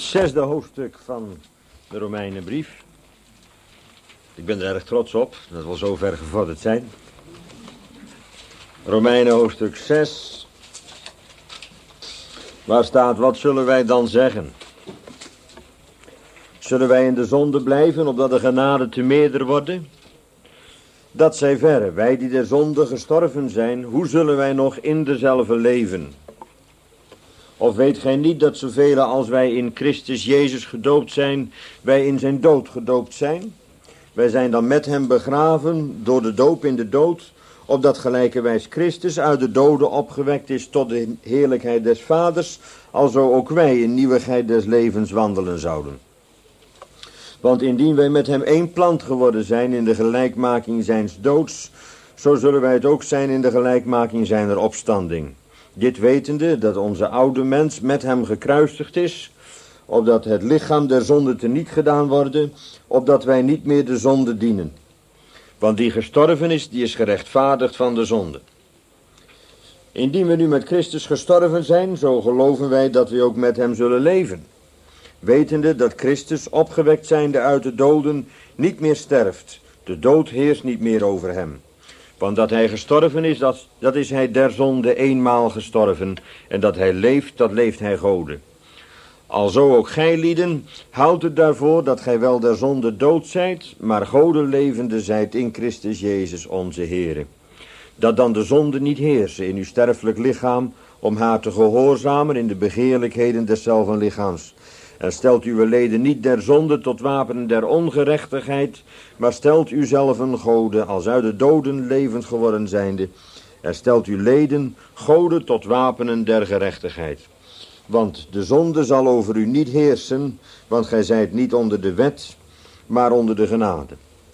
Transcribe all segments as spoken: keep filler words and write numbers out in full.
zesde hoofdstuk van de Romeinenbrief. Ik ben er erg trots op dat we al zo ver gevorderd zijn. Romeinen hoofdstuk zes. Waar staat, wat zullen wij dan zeggen? Zullen wij in de zonde blijven, opdat de genade te meerder worden? Dat zij verre, wij die der zonde gestorven zijn, hoe zullen wij nog in dezelfde leven? Of weet gij niet dat zoveel als wij in Christus Jezus gedoopt zijn, wij in zijn dood gedoopt zijn? Wij zijn dan met hem begraven door de doop in de dood, opdat gelijkerwijs Christus uit de doden opgewekt is tot de heerlijkheid des Vaders, alzo ook wij in nieuwigheid des levens wandelen zouden. Want indien wij met hem één plant geworden zijn in de gelijkmaking zijns doods, zo zullen wij het ook zijn in de gelijkmaking zijner opstanding. Dit wetende dat onze oude mens met hem gekruisigd is, opdat het lichaam der zonde teniet gedaan worden, opdat wij niet meer de zonde dienen. Want die gestorven is, die is gerechtvaardigd van de zonde. Indien we nu met Christus gestorven zijn, zo geloven wij dat we ook met hem zullen leven. Wetende dat Christus, opgewekt zijnde uit de doden, niet meer sterft. De dood heerst niet meer over hem. Want dat hij gestorven is, dat, dat is hij der zonde eenmaal gestorven. En dat hij leeft, dat leeft hij Gode. Alzo ook gij lieden, houdt het daarvoor dat gij wel der zonde dood zijt, maar Gode levende zijt in Christus Jezus onze Heere. Dat dan de zonde niet heersen in uw sterfelijk lichaam, om haar te gehoorzamen in de begeerlijkheden deszelfden lichaams. En stelt uw leden niet der zonde tot wapenen der ongerechtigheid, maar stelt uzelven Gode als uit de doden levend geworden zijnde. En stelt uw leden Gode tot wapenen der gerechtigheid. Want de zonde zal over u niet heersen, want gij zijt niet onder de wet, maar onder de genade.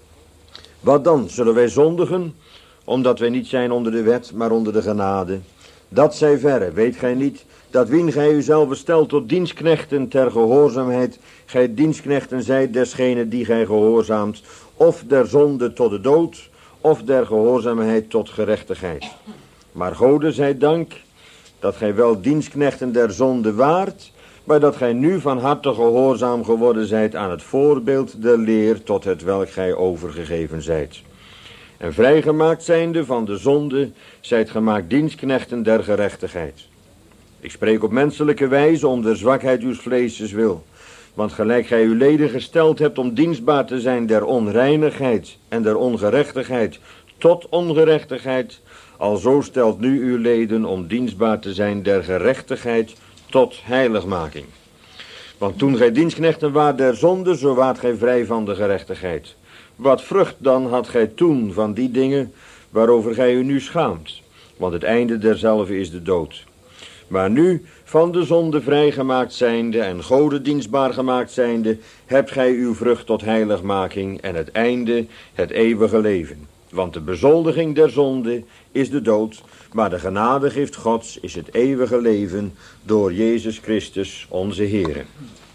Wat dan? Zullen wij zondigen, omdat wij niet zijn onder de wet, maar onder de genade? Dat zij verre, weet gij niet, dat wien gij uzelf stelt tot dienstknechten ter gehoorzaamheid, gij dienstknechten zijt desgene die gij gehoorzaamt, of der zonde tot de dood, of der gehoorzaamheid tot gerechtigheid. Maar Gode zij dank, dat gij wel dienstknechten der zonde waart, maar dat gij nu van harte gehoorzaam geworden zijt aan het voorbeeld der leer tot het welk gij overgegeven zijt. En vrijgemaakt zijnde van de zonde, zijt gemaakt dienstknechten der gerechtigheid. Ik spreek op menselijke wijze om de zwakheid uws vleeses wil. Want gelijk gij uw leden gesteld hebt om dienstbaar te zijn der onreinigheid en der ongerechtigheid tot ongerechtigheid, alzo stelt nu uw leden om dienstbaar te zijn der gerechtigheid tot heiligmaking. Want toen gij dienstknechten waart der zonde, zo waart gij vrij van de gerechtigheid. Wat vrucht dan had gij toen van die dingen waarover gij u nu schaamt? Want het einde derzelve is de dood. Maar nu, van de zonde vrijgemaakt zijnde en Gode dienstbaar gemaakt zijnde, hebt gij uw vrucht tot heiligmaking en het einde het eeuwige leven. Want de bezoldiging der zonde is de dood, maar de genadegift Gods is het eeuwige leven door Jezus Christus onze Heere.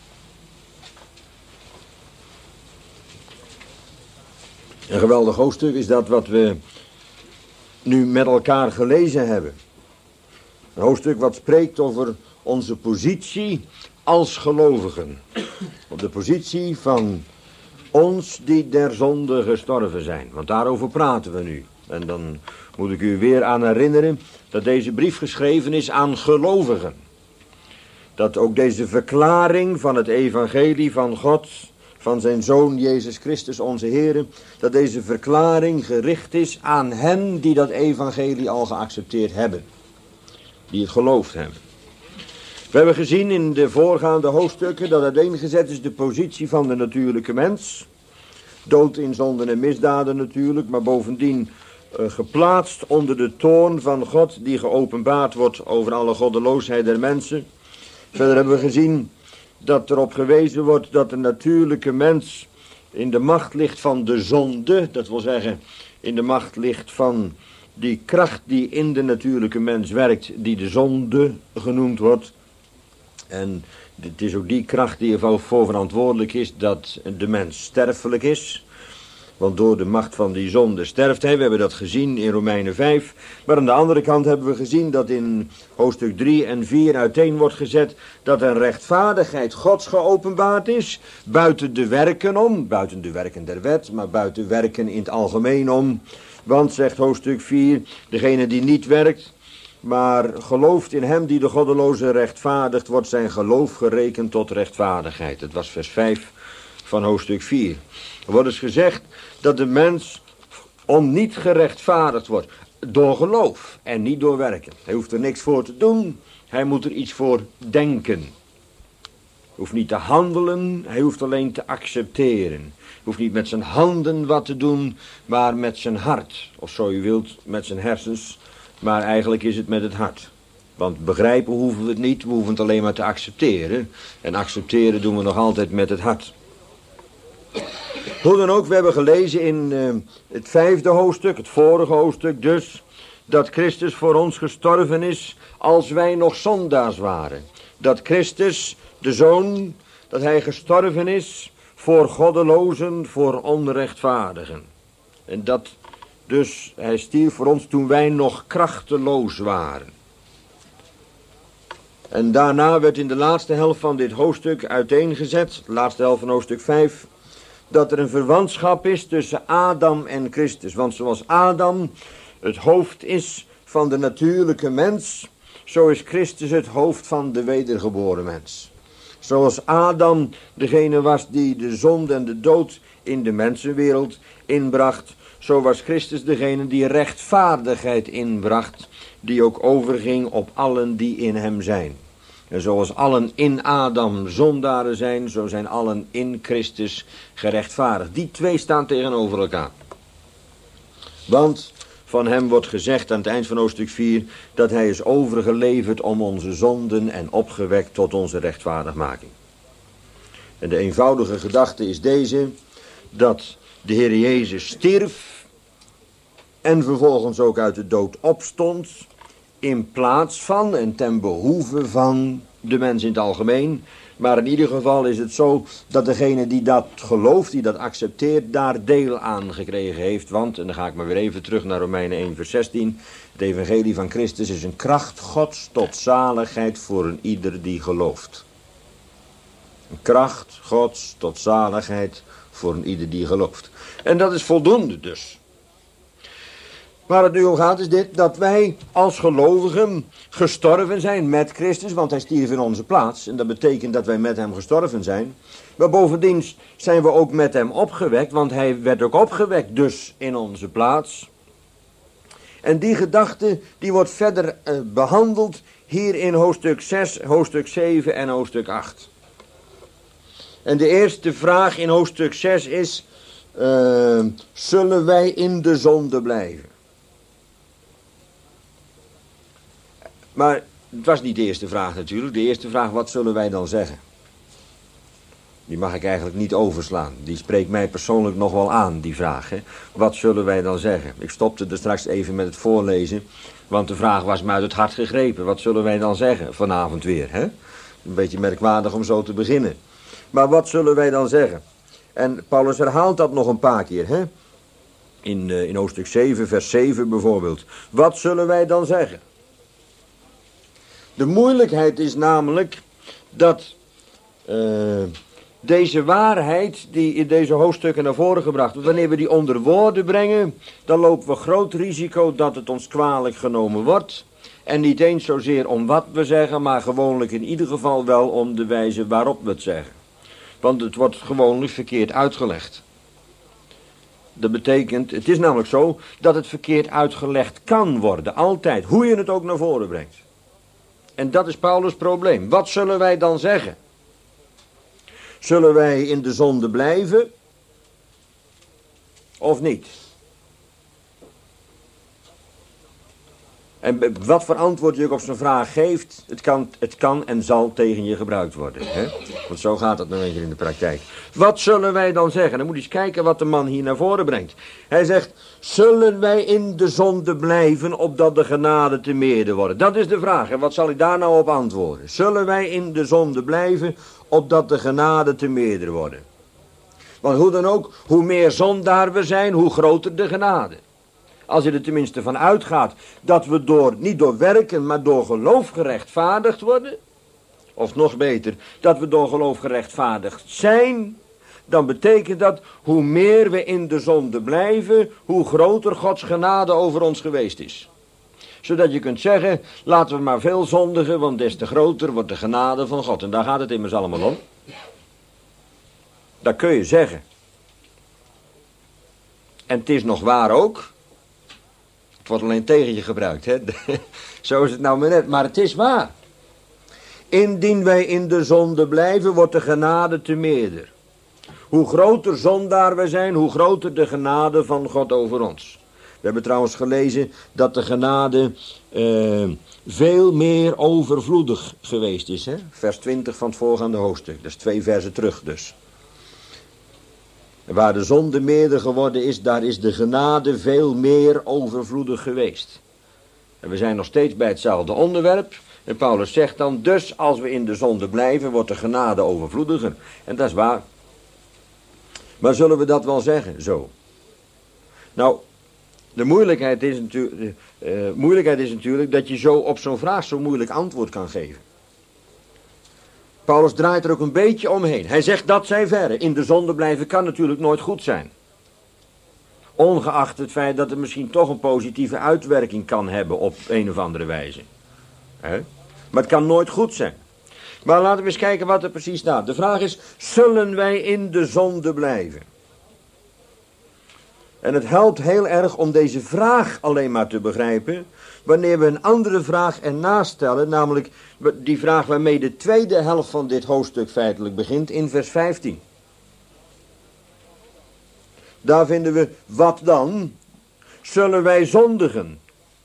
Een geweldig hoofdstuk is dat wat we nu met elkaar gelezen hebben. Een hoofdstuk wat spreekt over onze positie als gelovigen. Op de positie van ons die der zonde gestorven zijn. Want daarover praten we nu. En dan moet ik u weer aan herinneren dat deze brief geschreven is aan gelovigen. Dat ook deze verklaring van het evangelie van God, van zijn Zoon Jezus Christus onze Heere, dat deze verklaring gericht is aan hen die dat evangelie al geaccepteerd hebben. Die het geloofd hebben. We hebben gezien in de voorgaande hoofdstukken dat uiteengezet is de positie van de natuurlijke mens. Dood in zonden en misdaden natuurlijk, maar bovendien uh, geplaatst onder de toorn van God die geopenbaard wordt over alle goddeloosheid der mensen. Verder hebben we gezien dat erop gewezen wordt dat de natuurlijke mens in de macht ligt van de zonde. Dat wil zeggen in de macht ligt van die kracht die in de natuurlijke mens werkt, die de zonde genoemd wordt. En het is ook die kracht die ervoor verantwoordelijk is dat de mens sterfelijk is. Want door de macht van die zonde sterft hij. We hebben dat gezien in Romeinen vijf. Maar aan de andere kant hebben we gezien dat in hoofdstuk drie en vier uiteen wordt gezet dat een rechtvaardigheid Gods geopenbaard is. Buiten de werken om, buiten de werken der wet, maar buiten werken in het algemeen om. Want, zegt hoofdstuk vier, degene die niet werkt, maar gelooft in hem die de goddeloze rechtvaardigt, wordt zijn geloof gerekend tot rechtvaardigheid. Dat was vers vijf van hoofdstuk vier. Er wordt dus gezegd dat de mens om niet gerechtvaardigd wordt door geloof en niet door werken. Hij hoeft er niks voor te doen, hij moet er iets voor denken. Hij hoeft niet te handelen, hij hoeft alleen te accepteren. Hij hoeft niet met zijn handen wat te doen, maar met zijn hart. Of zo u wilt, met zijn hersens, maar eigenlijk is het met het hart. Want begrijpen hoeven we het niet, we hoeven het alleen maar te accepteren. En accepteren doen we nog altijd met het hart. Hoe dan ook, we hebben gelezen in uh, het vijfde hoofdstuk, het vorige hoofdstuk dus, dat Christus voor ons gestorven is als wij nog zondaars waren. Dat Christus, de Zoon, dat hij gestorven is voor goddelozen, voor onrechtvaardigen. En dat dus hij stierf voor ons toen wij nog krachteloos waren. En daarna werd in de laatste helft van dit hoofdstuk uiteengezet, de laatste helft van hoofdstuk vijf, dat er een verwantschap is tussen Adam en Christus. Want zoals Adam het hoofd is van de natuurlijke mens, zo is Christus het hoofd van de wedergeboren mens. Zoals Adam degene was die de zonde en de dood in de mensenwereld inbracht, zo was Christus degene die rechtvaardigheid inbracht, die ook overging op allen die in hem zijn. En zoals allen in Adam zondaren zijn, zo zijn allen in Christus gerechtvaardigd. Die twee staan tegenover elkaar. Want van hem wordt gezegd aan het eind van hoofdstuk vier, dat hij is overgeleverd om onze zonden en opgewekt tot onze rechtvaardigmaking. En de eenvoudige gedachte is deze, dat de Heer Jezus stierf en vervolgens ook uit de dood opstond, in plaats van en ten behoeve van de mens in het algemeen. Maar in ieder geval is het zo dat degene die dat gelooft, die dat accepteert, daar deel aan gekregen heeft. Want, en dan ga ik maar weer even terug naar Romeinen één vers zestien. Het evangelie van Christus is een kracht Gods tot zaligheid voor een ieder die gelooft. Een kracht Gods tot zaligheid voor een ieder die gelooft. En dat is voldoende dus. Waar het nu om gaat is dit, dat wij als gelovigen gestorven zijn met Christus, want hij stierf in onze plaats. En dat betekent dat wij met hem gestorven zijn. Maar bovendien zijn we ook met hem opgewekt, want hij werd ook opgewekt dus in onze plaats. En die gedachte die wordt verder uh, behandeld hier in hoofdstuk zes, hoofdstuk zeven en hoofdstuk acht. En de eerste vraag in hoofdstuk zes is, uh, zullen wij in de zonde blijven? Maar het was niet de eerste vraag natuurlijk. De eerste vraag, wat zullen wij dan zeggen? Die mag ik eigenlijk niet overslaan. Die spreekt mij persoonlijk nog wel aan, die vraag. Hè? Wat zullen wij dan zeggen? Ik stopte er straks even met het voorlezen. Want de vraag was me uit het hart gegrepen. Wat zullen wij dan zeggen vanavond weer? Hè? Een beetje merkwaardig om zo te beginnen. Maar wat zullen wij dan zeggen? En Paulus herhaalt dat nog een paar keer. Hè? In, uh, in hoofdstuk zeven, vers zeven bijvoorbeeld. Wat zullen wij dan zeggen? De moeilijkheid is namelijk dat uh, deze waarheid die in deze hoofdstukken naar voren gebracht wordt, wanneer we die onder woorden brengen, dan lopen we groot risico dat het ons kwalijk genomen wordt. En niet eens zozeer om wat we zeggen, maar gewoonlijk in ieder geval wel om de wijze waarop we het zeggen. Want het wordt gewoonlijk verkeerd uitgelegd. Dat betekent, het is namelijk zo dat het verkeerd uitgelegd kan worden, altijd, hoe je het ook naar voren brengt. En dat is Paulus' probleem. Wat zullen wij dan zeggen? Zullen wij in de zonde blijven? Of niet? En wat voor antwoord je ook op zijn vraag geeft, het kan, het kan en zal tegen je gebruikt worden. Hè? Want zo gaat het nog een keer in de praktijk. Wat zullen wij dan zeggen? Dan moet je eens kijken wat de man hier naar voren brengt. Hij zegt, zullen wij in de zonde blijven opdat de genade te meerder wordt? Dat is de vraag. En wat zal ik daar nou op antwoorden? Zullen wij in de zonde blijven opdat de genade te meerder wordt? Want hoe dan ook, hoe meer zondaar we zijn, hoe groter de genade. Als je er tenminste van uitgaat dat we door, niet door werken, maar door geloof gerechtvaardigd worden. Of nog beter, dat we door geloof gerechtvaardigd zijn. Dan betekent dat, hoe meer we in de zonde blijven, hoe groter Gods genade over ons geweest is. Zodat je kunt zeggen, laten we maar veel zondigen, want des te groter wordt de genade van God. En daar gaat het immers allemaal om. Dat kun je zeggen. En het is nog waar ook. Het wordt alleen tegen je gebruikt, hè. Zo is het nou maar net, maar het is waar. Indien wij in de zonde blijven, wordt de genade te meerder. Hoe groter zondaar wij zijn, hoe groter de genade van God over ons. We hebben trouwens gelezen dat de genade uh, veel meer overvloedig geweest is. Hè? Vers twintig van het voorgaande hoofdstuk. Dat is twee versen terug dus. Waar de zonde meerder geworden is, daar is de genade veel meer overvloedig geweest. En we zijn nog steeds bij hetzelfde onderwerp. En Paulus zegt dan, dus als we in de zonde blijven, wordt de genade overvloediger. En dat is waar. Maar zullen we dat wel zeggen, zo? Nou, de moeilijkheid is, natuurlijk, uh, moeilijkheid is natuurlijk dat je zo op zo'n vraag zo moeilijk antwoord kan geven. Paulus draait er ook een beetje omheen. Hij zegt dat zij verre. In de zonde blijven kan natuurlijk nooit goed zijn. Ongeacht het feit dat het misschien toch een positieve uitwerking kan hebben op een of andere wijze. He? Maar het kan nooit goed zijn. Maar laten we eens kijken wat er precies staat. De vraag is, zullen wij in de zonde blijven? En het helpt heel erg om deze vraag alleen maar te begrijpen, wanneer we een andere vraag ernaast stellen, namelijk die vraag waarmee de tweede helft van dit hoofdstuk feitelijk begint in vers vijftien. Daar vinden we, wat dan? Zullen wij zondigen?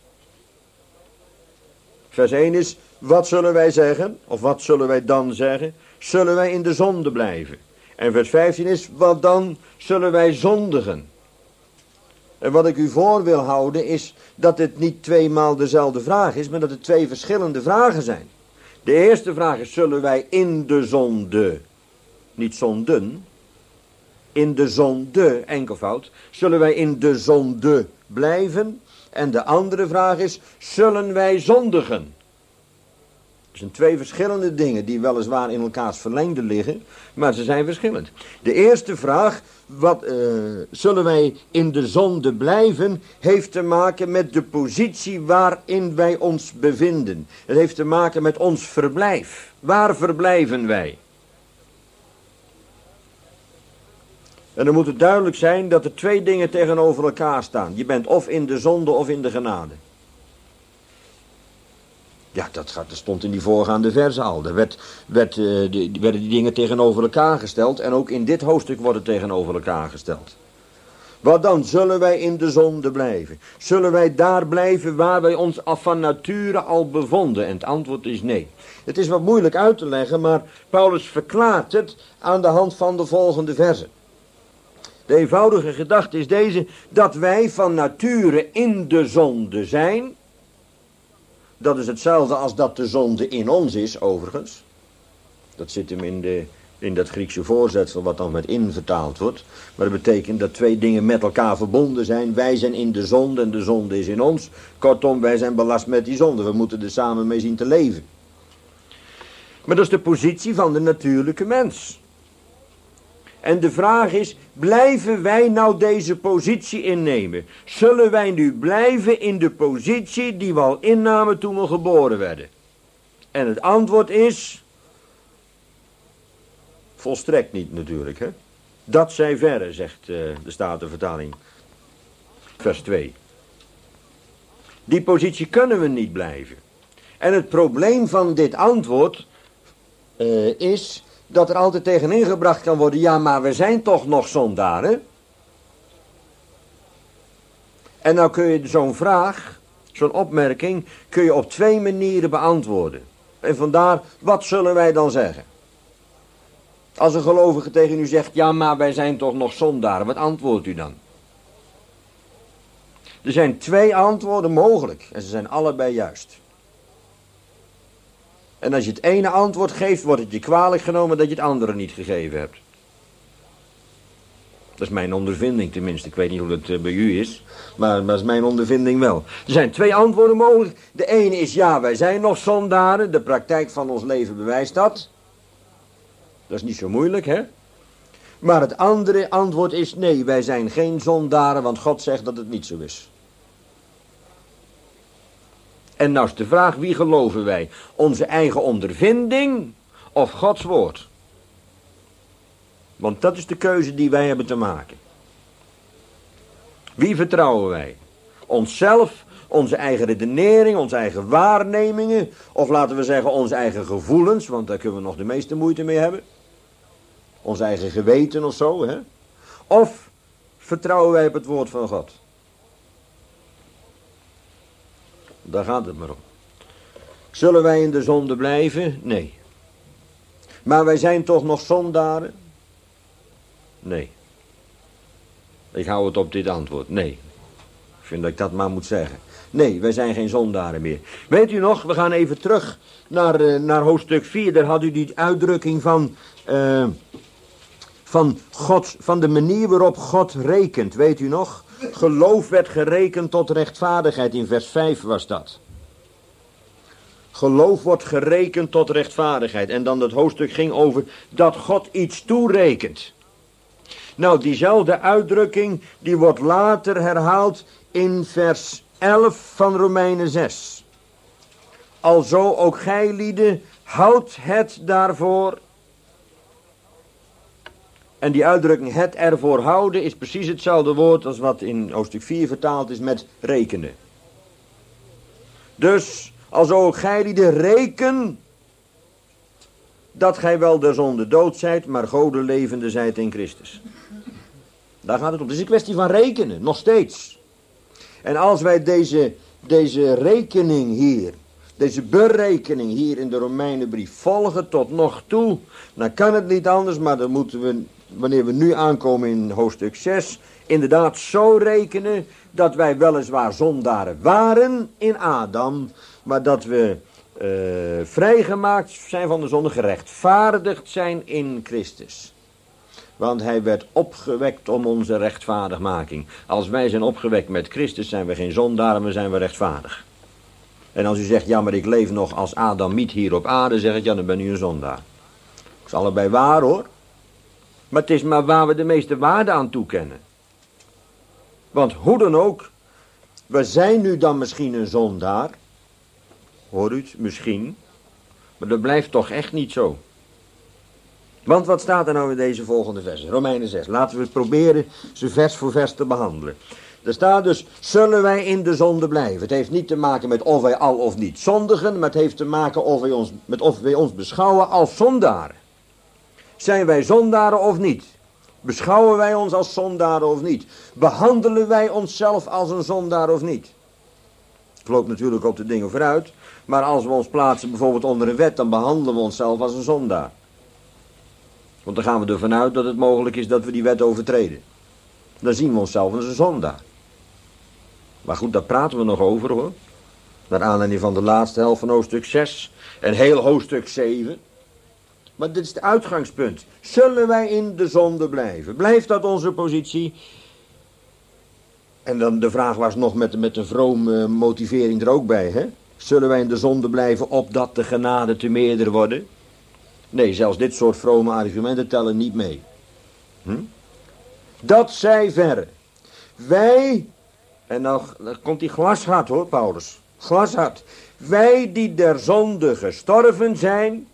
Vers één is, wat zullen wij zeggen? Of wat zullen wij dan zeggen? Zullen wij in de zonde blijven? En vers vijftien is, wat dan? Zullen wij zondigen? En wat ik u voor wil houden is dat het niet tweemaal dezelfde vraag is, maar dat het twee verschillende vragen zijn. De eerste vraag is, zullen wij in de zonde, niet zonden, in de zonde, enkelvoud, zullen wij in de zonde blijven? En de andere vraag is, zullen wij zondigen? Het zijn twee verschillende dingen die weliswaar in elkaars verlengde liggen, maar ze zijn verschillend. De eerste vraag, wat, uh, zullen wij in de zonde blijven, heeft te maken met de positie waarin wij ons bevinden. Het heeft te maken met ons verblijf. Waar verblijven wij? En dan moet het duidelijk zijn dat er twee dingen tegenover elkaar staan. Je bent of in de zonde of in de genade. Ja, dat, gaat, dat stond in die voorgaande verzen al. Er werd, werd, uh, die, werden die dingen tegenover elkaar gesteld. En ook in dit hoofdstuk worden tegenover elkaar gesteld. Wat dan? Zullen wij in de zonde blijven? Zullen wij daar blijven waar wij ons af van nature al bevonden? En het antwoord is nee. Het is wat moeilijk uit te leggen, maar Paulus verklaart het aan de hand van de volgende verzen. De eenvoudige gedachte is deze, dat wij van nature in de zonde zijn. Dat is hetzelfde als dat de zonde in ons is, overigens. Dat zit hem in, de, in dat Griekse voorzetsel wat dan met in vertaald wordt. Maar dat betekent dat twee dingen met elkaar verbonden zijn. Wij zijn in de zonde en de zonde is in ons. Kortom, wij zijn belast met die zonde. We moeten er samen mee zien te leven. Maar dat is de positie van de natuurlijke mens. En de vraag is, blijven wij nou deze positie innemen? Zullen wij nu blijven in de positie die we al innamen toen we geboren werden? En het antwoord is, volstrekt niet natuurlijk, hè? Dat zij verre, zegt uh, de Statenvertaling, vers twee. Die positie kunnen we niet blijven. En het probleem van dit antwoord uh, is dat er altijd tegenin gebracht kan worden, ja, maar we zijn toch nog zondaren? En nou kun je zo'n vraag, zo'n opmerking, kun je op twee manieren beantwoorden. En vandaar, wat zullen wij dan zeggen? Als een gelovige tegen u zegt, ja, maar wij zijn toch nog zondaren, wat antwoordt u dan? Er zijn twee antwoorden mogelijk en ze zijn allebei juist. En als je het ene antwoord geeft, wordt het je kwalijk genomen dat je het andere niet gegeven hebt. Dat is mijn ondervinding tenminste. Ik weet niet hoe dat uh, bij u is. Maar, maar dat is mijn ondervinding wel. Er zijn twee antwoorden mogelijk. De ene is ja, wij zijn nog zondaren. De praktijk van ons leven bewijst dat. Dat is niet zo moeilijk, hè? Maar het andere antwoord is nee, wij zijn geen zondaren, want God zegt dat het niet zo is. En nou is de vraag, wie geloven wij? Onze eigen ondervinding of Gods woord? Want dat is de keuze die wij hebben te maken. Wie vertrouwen wij? Onszelf, onze eigen redenering, onze eigen waarnemingen, of laten we zeggen onze eigen gevoelens, want daar kunnen we nog de meeste moeite mee hebben. Ons eigen geweten of zo, hè? Of vertrouwen wij op het woord van God? Daar gaat het maar om. Zullen wij in de zonde blijven? Nee. Maar wij zijn toch nog zondaren? Nee. Ik hou het op dit antwoord. Nee. Ik vind dat ik dat maar moet zeggen. Nee, wij zijn geen zondaren meer. Weet u nog, we gaan even terug naar, uh, naar hoofdstuk vier. Daar had u die uitdrukking van... Uh, Van, God, van de manier waarop God rekent, weet u nog? Geloof werd gerekend tot rechtvaardigheid, in vers vijf was dat. Geloof wordt gerekend tot rechtvaardigheid. En dan het hoofdstuk ging over dat God iets toerekent. Nou, diezelfde uitdrukking, die wordt later herhaald in vers elf van Romeinen zes. Alzo ook gij lieden, houdt het daarvoor. En die uitdrukking het ervoor houden is precies hetzelfde woord als wat in hoofdstuk vier vertaald is met rekenen. Dus, alzo ook gij die de reken, dat gij wel der zonde dood zijt, maar gode levende zijt in Christus. Daar gaat het om. Het is een kwestie van rekenen, nog steeds. En als wij deze, deze rekening hier, deze berekening hier in de Romeinenbrief volgen tot nog toe, dan kan het niet anders, maar dan moeten we, wanneer we nu aankomen in hoofdstuk zes, inderdaad zo rekenen dat wij weliswaar zondaren waren in Adam, maar dat we uh, vrijgemaakt zijn van de zonde, gerechtvaardigd zijn in Christus. Want hij werd opgewekt om onze rechtvaardigmaking. Als wij zijn opgewekt met Christus, zijn we geen zondaren, maar zijn we rechtvaardig. En als u zegt, ja, maar ik leef nog als Adamiet hier op aarde, zeg ik, ja, dan ben u een zondaar. Dat is allebei waar, hoor. Maar het is maar waar we de meeste waarde aan toekennen. Want hoe dan ook, we zijn nu dan misschien een zondaar. Hoor u het? Misschien. Maar dat blijft toch echt niet zo. Want wat staat er nou in deze volgende versen? Romeinen zes. Laten we het proberen ze vers voor vers te behandelen. Er staat dus, zullen wij in de zonde blijven? Het heeft niet te maken met of wij al of niet zondigen, maar het heeft te maken of wij ons, met of wij ons beschouwen als zondaren. Zijn wij zondaren of niet? Beschouwen wij ons als zondaren of niet? Behandelen wij onszelf als een zondaar of niet? Ik loop natuurlijk op de dingen vooruit, maar als we ons plaatsen bijvoorbeeld onder een wet, dan behandelen we onszelf als een zondaar. Want dan gaan we ervan uit dat het mogelijk is dat we die wet overtreden. Dan zien we onszelf als een zondaar. Maar goed, daar praten we nog over, hoor. Naar aanleiding van de laatste helft van hoofdstuk zes en heel hoofdstuk zeven. Maar dit is het uitgangspunt. Zullen wij in de zonde blijven? Blijft dat onze positie? En dan de vraag was nog met, met een vrome motivering er ook bij, hè? Zullen wij in de zonde blijven opdat de genade te meerder worden? Nee, zelfs dit soort vrome argumenten tellen niet mee. Hm? Dat zij verre. Wij, en nou dan komt die glashard, hoor, Paulus. Glashard. Wij die der zonde gestorven zijn.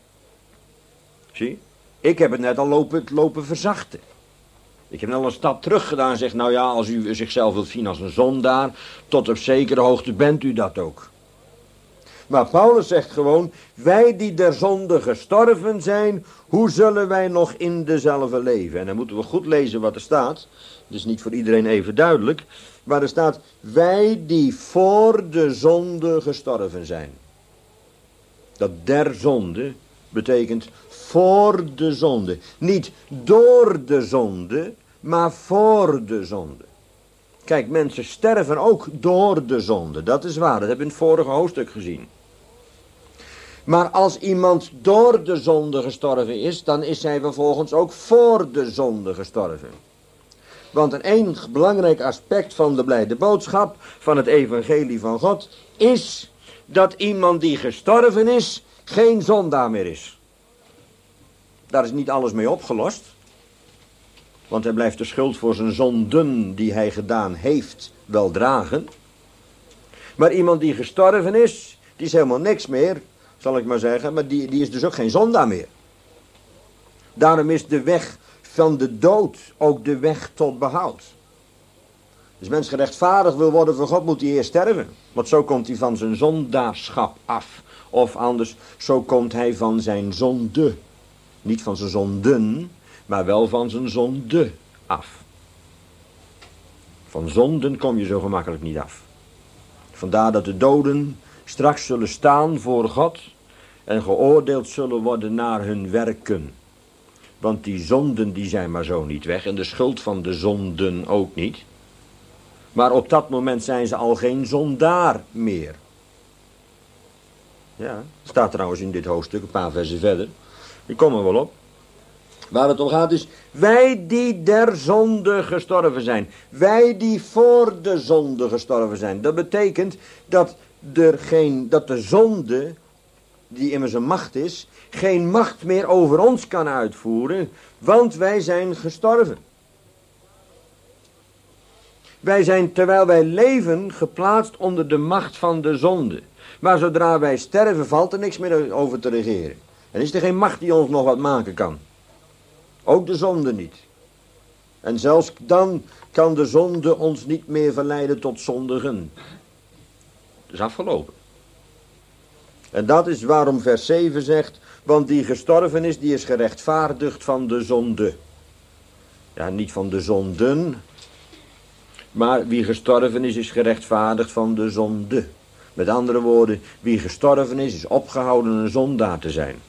Zie, ik heb het net al lopen, lopen verzachten. Ik heb net al een stap terug gedaan en zeg, nou ja, als u zichzelf wilt zien als een zondaar, tot op zekere hoogte bent u dat ook. Maar Paulus zegt gewoon, wij die der zonde gestorven zijn, hoe zullen wij nog in dezelfde leven? En dan moeten we goed lezen wat er staat. Het is niet voor iedereen even duidelijk. Maar er staat, wij die voor de zonde gestorven zijn. Dat der zonde betekent voor de zonde. Niet door de zonde, maar voor de zonde. Kijk, mensen sterven ook door de zonde. Dat is waar, dat hebben we in het vorige hoofdstuk gezien. Maar als iemand door de zonde gestorven is, dan is hij vervolgens ook voor de zonde gestorven. Want een één belangrijk aspect van de blijde boodschap, van het evangelie van God, is dat iemand die gestorven is, geen zondaar meer is. Daar is niet alles mee opgelost. Want hij blijft de schuld voor zijn zonden die hij gedaan heeft wel dragen. Maar iemand die gestorven is, die is helemaal niks meer, zal ik maar zeggen. Maar die, die is dus ook geen zondaar meer. Daarom is de weg van de dood ook de weg tot behoud. Als mens gerechtvaardigd wil worden voor God, moet hij eerst sterven. Want zo komt hij van zijn zondaarschap af. Of anders, zo komt hij van zijn zonde. Niet van zijn zonden, maar wel van zijn zonde af. Van zonden kom je zo gemakkelijk niet af. Vandaar dat de doden straks zullen staan voor God en geoordeeld zullen worden naar hun werken. Want die zonden die zijn maar zo niet weg en de schuld van de zonden ook niet. Maar op dat moment zijn ze al geen zondaar meer. Ja, staat trouwens in dit hoofdstuk een paar versen verder. Die komen wel op. Waar het om gaat is, wij die der zonde gestorven zijn. Wij die voor de zonde gestorven zijn. Dat betekent dat, er geen, dat de zonde, die immers een macht is, geen macht meer over ons kan uitvoeren, want wij zijn gestorven. Wij zijn, terwijl wij leven, geplaatst onder de macht van de zonde. Maar zodra wij sterven, valt er niks meer over te regeren. En is er geen macht die ons nog wat maken kan. Ook de zonde niet. En zelfs dan kan de zonde ons niet meer verleiden tot zondigen. Het is afgelopen. En dat is waarom vers zeven zegt, want die gestorven is, die is gerechtvaardigd van de zonde. Ja, niet van de zonden, maar wie gestorven is, is gerechtvaardigd van de zonde. Met andere woorden, wie gestorven is, is opgehouden een zondaar te zijn.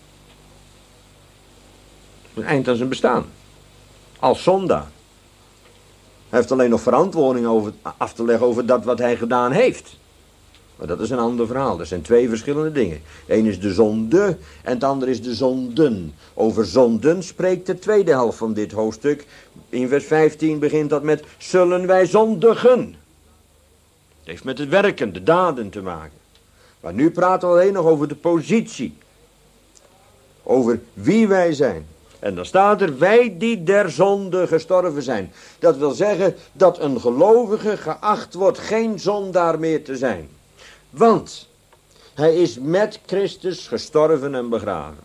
Een eind aan zijn bestaan. Als zondaar. Hij heeft alleen nog verantwoording over, af te leggen over dat wat hij gedaan heeft. Maar dat is een ander verhaal. Dat zijn twee verschillende dingen. Eén is de zonde en het andere is de zonden. Over zonden spreekt de tweede helft van dit hoofdstuk. In vers vijftien begint dat met, zullen wij zondigen? Het heeft met het werken, de daden te maken. Maar nu praten we alleen nog over de positie. Over wie wij zijn. En dan staat er, wij die der zonde gestorven zijn. Dat wil zeggen dat een gelovige geacht wordt geen zondaar meer te zijn. Want hij is met Christus gestorven en begraven.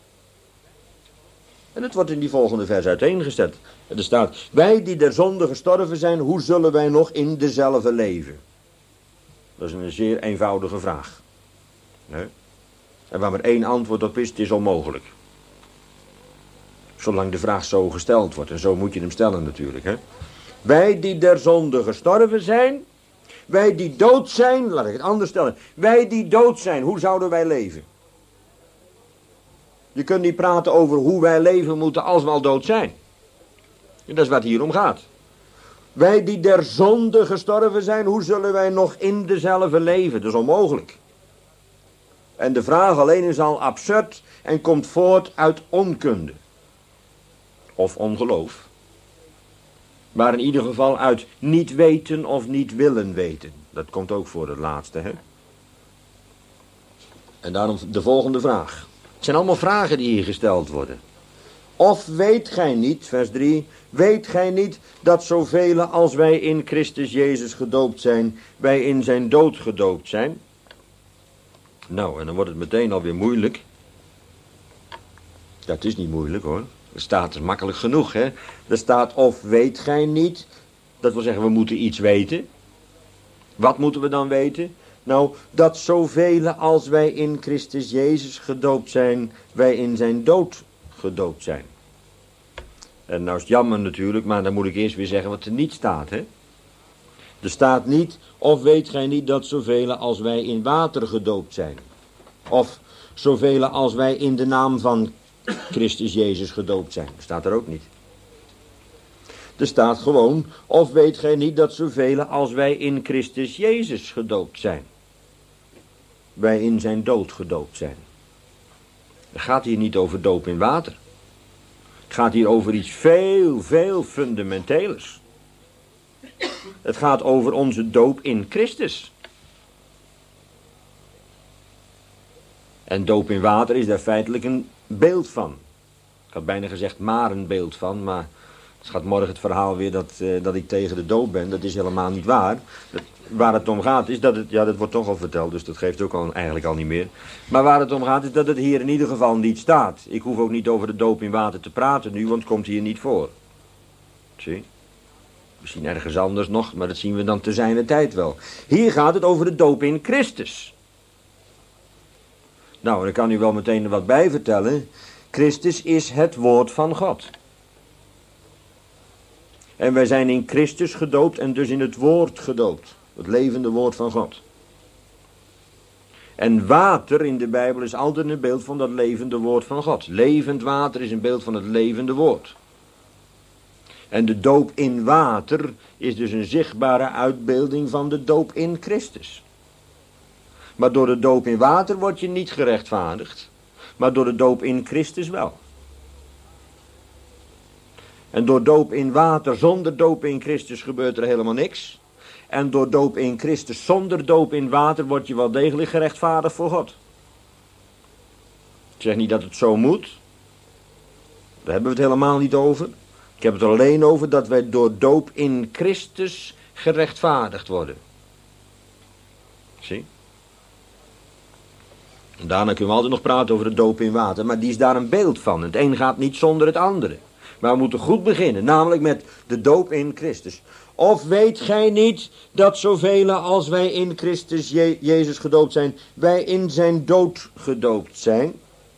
En het wordt in die volgende vers uiteengezet. En er staat, wij die der zonde gestorven zijn, hoe zullen wij nog in dezelfde leven? Dat is een zeer eenvoudige vraag. Nee? En waar maar één antwoord op is, het is onmogelijk. Zolang de vraag zo gesteld wordt. En zo moet je hem stellen natuurlijk. Hè? Wij die der zonde gestorven zijn. Wij die dood zijn. Laat ik het anders stellen. Wij die dood zijn. Hoe zouden wij leven? Je kunt niet praten over hoe wij leven moeten als we al dood zijn. En dat is wat hier om gaat. Wij die der zonde gestorven zijn. Hoe zullen wij nog in dezelfde leven? Dat is onmogelijk. En de vraag alleen is al absurd. En komt voort uit onkunde. Of ongeloof. Maar in ieder geval uit niet weten of niet willen weten. Dat komt ook voor het laatste, hè. En daarom de volgende vraag. Het zijn allemaal vragen die hier gesteld worden. Of weet gij niet, vers drie, weet gij niet dat zoveel als wij in Christus Jezus gedoopt zijn, wij in zijn dood gedoopt zijn? Nou, en dan wordt het meteen alweer moeilijk. Dat is niet moeilijk hoor. Er staat er makkelijk genoeg, hè. Er staat of weet gij niet. Dat wil zeggen, we moeten iets weten. Wat moeten we dan weten? Nou, dat zoveel als wij in Christus Jezus gedoopt zijn, wij in zijn dood gedoopt zijn. En nou is het jammer natuurlijk, maar dan moet ik eerst weer zeggen wat er niet staat, hè. Er staat niet, of weet gij niet dat zoveel als wij in water gedoopt zijn. Of zoveel als wij in de naam van Christus Jezus gedoopt zijn. Dat staat er ook niet. Er staat gewoon, of weet gij niet dat zoveel als wij in Christus Jezus gedoopt zijn. Wij in zijn dood gedoopt zijn. Het gaat hier niet over doop in water. Het Het gaat hier over iets veel, veel fundamenteels. Het gaat over onze doop in Christus. En doop in water is daar feitelijk een beeld van. Ik had bijna gezegd maar een beeld van, maar het gaat morgen het verhaal weer dat, uh, dat ik tegen de doop ben. Dat is helemaal niet waar. Dat, waar het om gaat is dat het, ja dat wordt toch al verteld, dus dat geeft ook al, eigenlijk al niet meer. Maar waar het om gaat is dat het hier in ieder geval niet staat. Ik hoef ook niet over de doop in water te praten nu, want het komt hier niet voor. Zie? Misschien ergens anders nog, maar dat zien we dan te zijner tijd wel. Hier gaat het over de doop in Christus. Nou, ik kan u wel meteen er wat bij vertellen. Christus is het woord van God. En wij zijn in Christus gedoopt en dus in het woord gedoopt. Het levende woord van God. En water in de Bijbel is altijd een beeld van dat levende woord van God. Levend water is een beeld van het levende woord. En de doop in water is dus een zichtbare uitbeelding van de doop in Christus. Maar door de doop in water word je niet gerechtvaardigd. Maar door de doop in Christus wel. En door doop in water zonder doop in Christus gebeurt er helemaal niks. En door doop in Christus zonder doop in water word je wel degelijk gerechtvaardigd voor God. Ik zeg niet dat het zo moet. Daar hebben we het helemaal niet over. Ik heb het er alleen over dat wij door doop in Christus gerechtvaardigd worden. Zie? En daarna kunnen we altijd nog praten over de doop in water, maar die is daar een beeld van. Het een gaat niet zonder het andere. Maar we moeten goed beginnen, namelijk met de doop in Christus. Of weet gij niet dat zoveel als wij in Christus Je- Jezus gedoopt zijn, wij in zijn dood gedoopt zijn?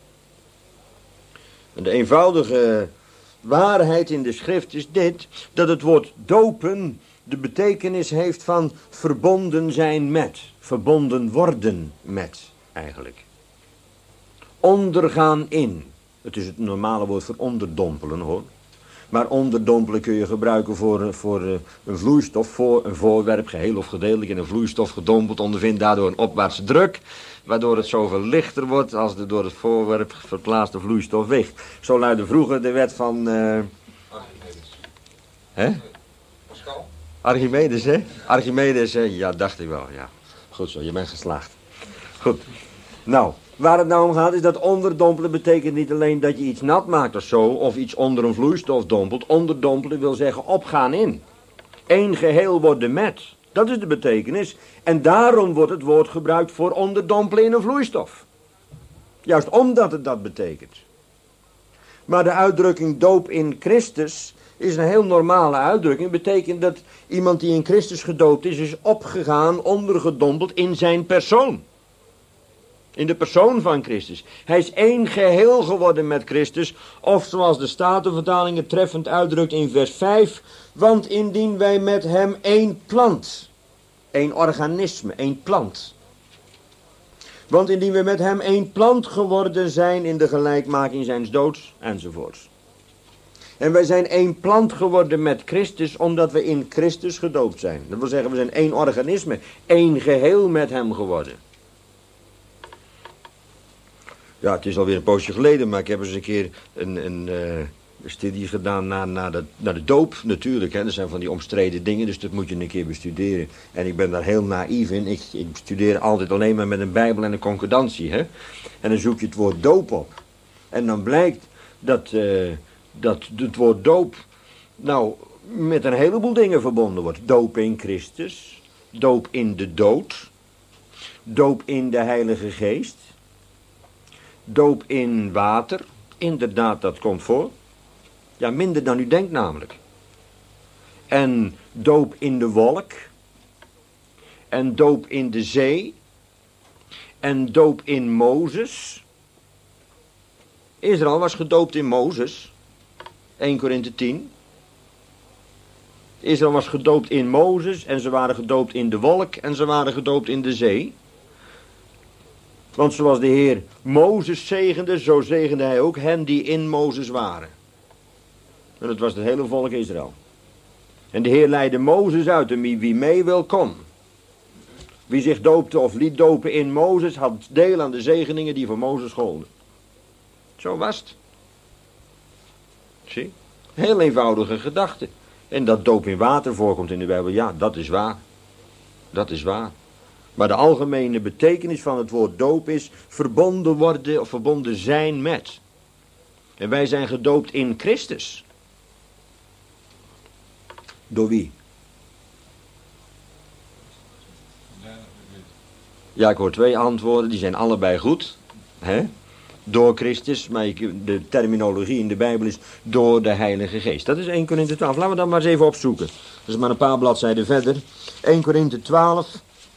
En de eenvoudige waarheid in de schrift is dit, dat het woord dopen de betekenis heeft van verbonden zijn met, verbonden worden met, eigenlijk. Ondergaan in. Het is het normale woord voor onderdompelen, hoor. Maar onderdompelen kun je gebruiken voor, voor een vloeistof, voor een voorwerp, geheel of gedeeltelijk in een vloeistof gedompeld, ondervindt daardoor een opwaartse druk, waardoor het zoveel lichter wordt als de door het voorwerp verplaatste vloeistof weegt. Zo luidde vroeger de wet van... Uh... Archimedes. Hè? Pascal? Archimedes, hè? Archimedes, hè? Ja, dacht ik wel, ja. Goed zo, je bent geslaagd. Goed. Nou, waar het nou om gaat is dat onderdompelen betekent niet alleen dat je iets nat maakt of zo, of iets onder een vloeistof dompelt. Onderdompelen wil zeggen opgaan in. Eén geheel worden met. Dat is de betekenis. En daarom wordt het woord gebruikt voor onderdompelen in een vloeistof. Juist omdat het dat betekent. Maar de uitdrukking doop in Christus is een heel normale uitdrukking. Betekent dat iemand die in Christus gedoopt is, is opgegaan, ondergedompeld in zijn persoon. In de persoon van Christus. Hij is één geheel geworden met Christus. Of zoals de Statenvertaling het treffend uitdrukt in vers vijf. Want indien wij met hem één plant. Één organisme, één plant. Want indien wij met hem één plant geworden zijn in de gelijkmaking zijns doods. Enzovoorts. En wij zijn één plant geworden met Christus omdat we in Christus gedoopt zijn. Dat wil zeggen we zijn één organisme. Één geheel met hem geworden. Ja, het is alweer een poosje geleden, maar ik heb eens een keer een, een uh, studie gedaan naar, naar, de, naar de doop natuurlijk. Hè. Dat zijn van die omstreden dingen, dus dat moet je een keer bestuderen. En ik ben daar heel naïef in. Ik, ik studeer altijd alleen maar met een bijbel en een concordantie. Hè. En dan zoek je het woord doop op. En dan blijkt dat, uh, dat het woord doop nou met een heleboel dingen verbonden wordt. Doop in Christus, doop in de dood, doop in de Heilige Geest. Doop in water, inderdaad dat komt voor. Ja, minder dan u denkt namelijk. En doop in de wolk. En doop in de zee. En doop in Mozes. Israël was gedoopt in Mozes. Eerste Korinthe tien. Israël was gedoopt in Mozes en ze waren gedoopt in de wolk en ze waren gedoopt in de zee. Want zoals de Heer Mozes zegende, zo zegende hij ook hen die in Mozes waren. En dat was het hele volk Israël. En de Heer leidde Mozes uit en wie mee wil kon. Wie zich doopte of liet dopen in Mozes had deel aan de zegeningen die voor Mozes golden. Zo was het. Zie? Heel eenvoudige gedachte. En dat doop in water voorkomt in de Bijbel, ja, dat is waar. Dat is waar. Maar de algemene betekenis van het woord doop is verbonden worden of verbonden zijn met. En wij zijn gedoopt in Christus. Door wie? Ja, ik hoor twee antwoorden, die zijn allebei goed. Hè? Door Christus, maar de terminologie in de Bijbel is door de Heilige Geest. Dat is Eerste Korinthe twaalf. Laten we dat maar eens even opzoeken. Dat is maar een paar bladzijden verder. Eerste Korinthe twaalf.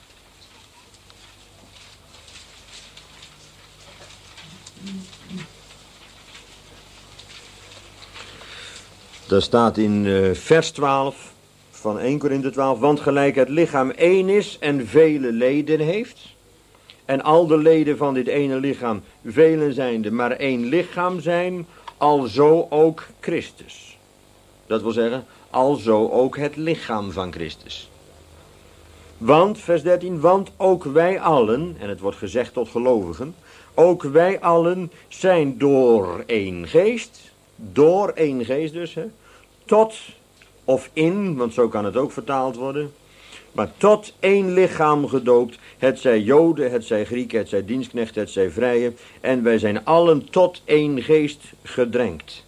Daar staat in uh, vers twaalf van Eerste Korinthe twaalf. Want gelijk het lichaam één is en vele leden heeft, en al de leden van dit ene lichaam velen zijnde, maar één lichaam zijn, alzo ook Christus. Dat wil zeggen, alzo ook het lichaam van Christus. Want, vers dertien, want ook wij allen, en het wordt gezegd tot gelovigen, ook wij allen zijn door één geest, door één geest dus, hè, tot of in, want zo kan het ook vertaald worden, maar tot één lichaam gedoopt, het zij Joden, het zij Grieken, het zij dienstknecht, het zij vrije, en wij zijn allen tot één geest gedrenkt.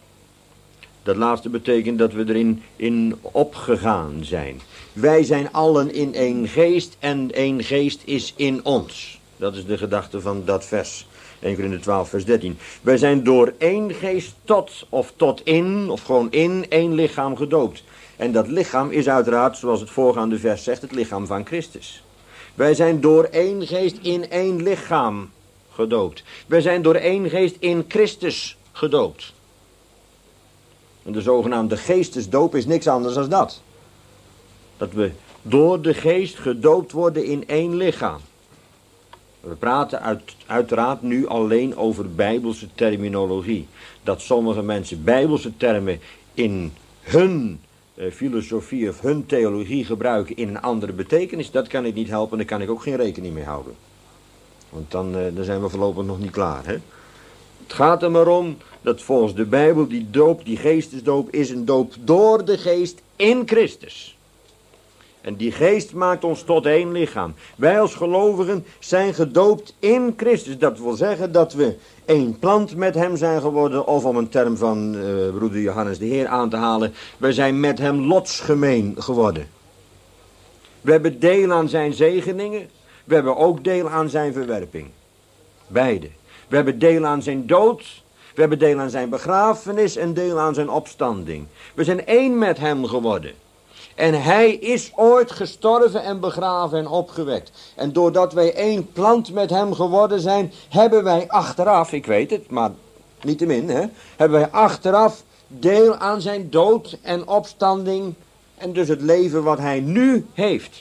Dat laatste betekent dat we erin in opgegaan zijn. Wij zijn allen in één geest en één geest is in ons. Dat is de gedachte van dat vers. Eerste Korinthe twaalf vers dertien. Wij zijn door één geest tot of tot in, of gewoon in één lichaam gedoopt. En dat lichaam is uiteraard, zoals het voorgaande vers zegt, het lichaam van Christus. Wij zijn door één geest in één lichaam gedoopt. Wij zijn door één geest in Christus gedoopt. En de zogenaamde geestesdoop is niks anders dan dat. Dat we door de geest gedoopt worden in één lichaam. We praten uit, uiteraard nu alleen over bijbelse terminologie. Dat sommige mensen bijbelse termen in hun uh, filosofie of hun theologie gebruiken in een andere betekenis, dat kan ik niet helpen, daar kan ik ook geen rekening mee houden. Want dan, uh, dan zijn we voorlopig nog niet klaar. Hè? Het gaat er maar om dat volgens de Bijbel die doop, die geestesdoop, is een doop door de geest in Christus. En die geest maakt ons tot één lichaam. Wij als gelovigen zijn gedoopt in Christus. Dat wil zeggen dat we één plant met hem zijn geworden. Of om een term van uh, broeder Johannes de Heer aan te halen. Wij zijn met hem lotsgemeen geworden. We hebben deel aan zijn zegeningen. We hebben ook deel aan zijn verwerping. Beide. We hebben deel aan zijn dood. We hebben deel aan zijn begrafenis en deel aan zijn opstanding. We zijn één met hem geworden. En hij is ooit gestorven en begraven en opgewekt. En doordat wij één plant met hem geworden zijn, hebben wij achteraf, ik weet het, maar niettemin, hè, hebben wij achteraf deel aan zijn dood en opstanding en dus het leven wat hij nu heeft.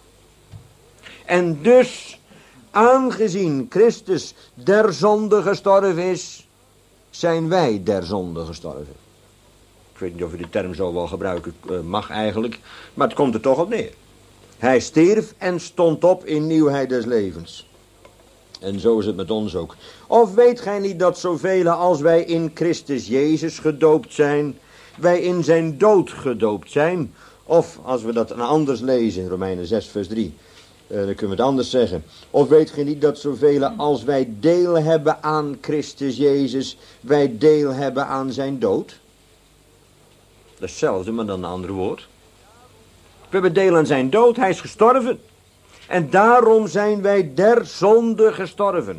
En dus, aangezien Christus der zonde gestorven is, zijn wij der zonde gestorven. Ik weet niet of je die term zo wel gebruiken uh, mag eigenlijk, maar het komt er toch op neer. Hij stierf en stond op in nieuwheid des levens. En zo is het met ons ook. Of weet gij niet dat zoveel als wij in Christus Jezus gedoopt zijn, wij in zijn dood gedoopt zijn? Of als we dat anders lezen, Romeinen zes vers drie, uh, dan kunnen we het anders zeggen. Of weet gij niet dat zoveel als wij deel hebben aan Christus Jezus, wij deel hebben aan zijn dood? Dat is hetzelfde, maar dan een ander woord. We hebben deel aan zijn dood, hij is gestorven. En daarom zijn wij der zonde gestorven.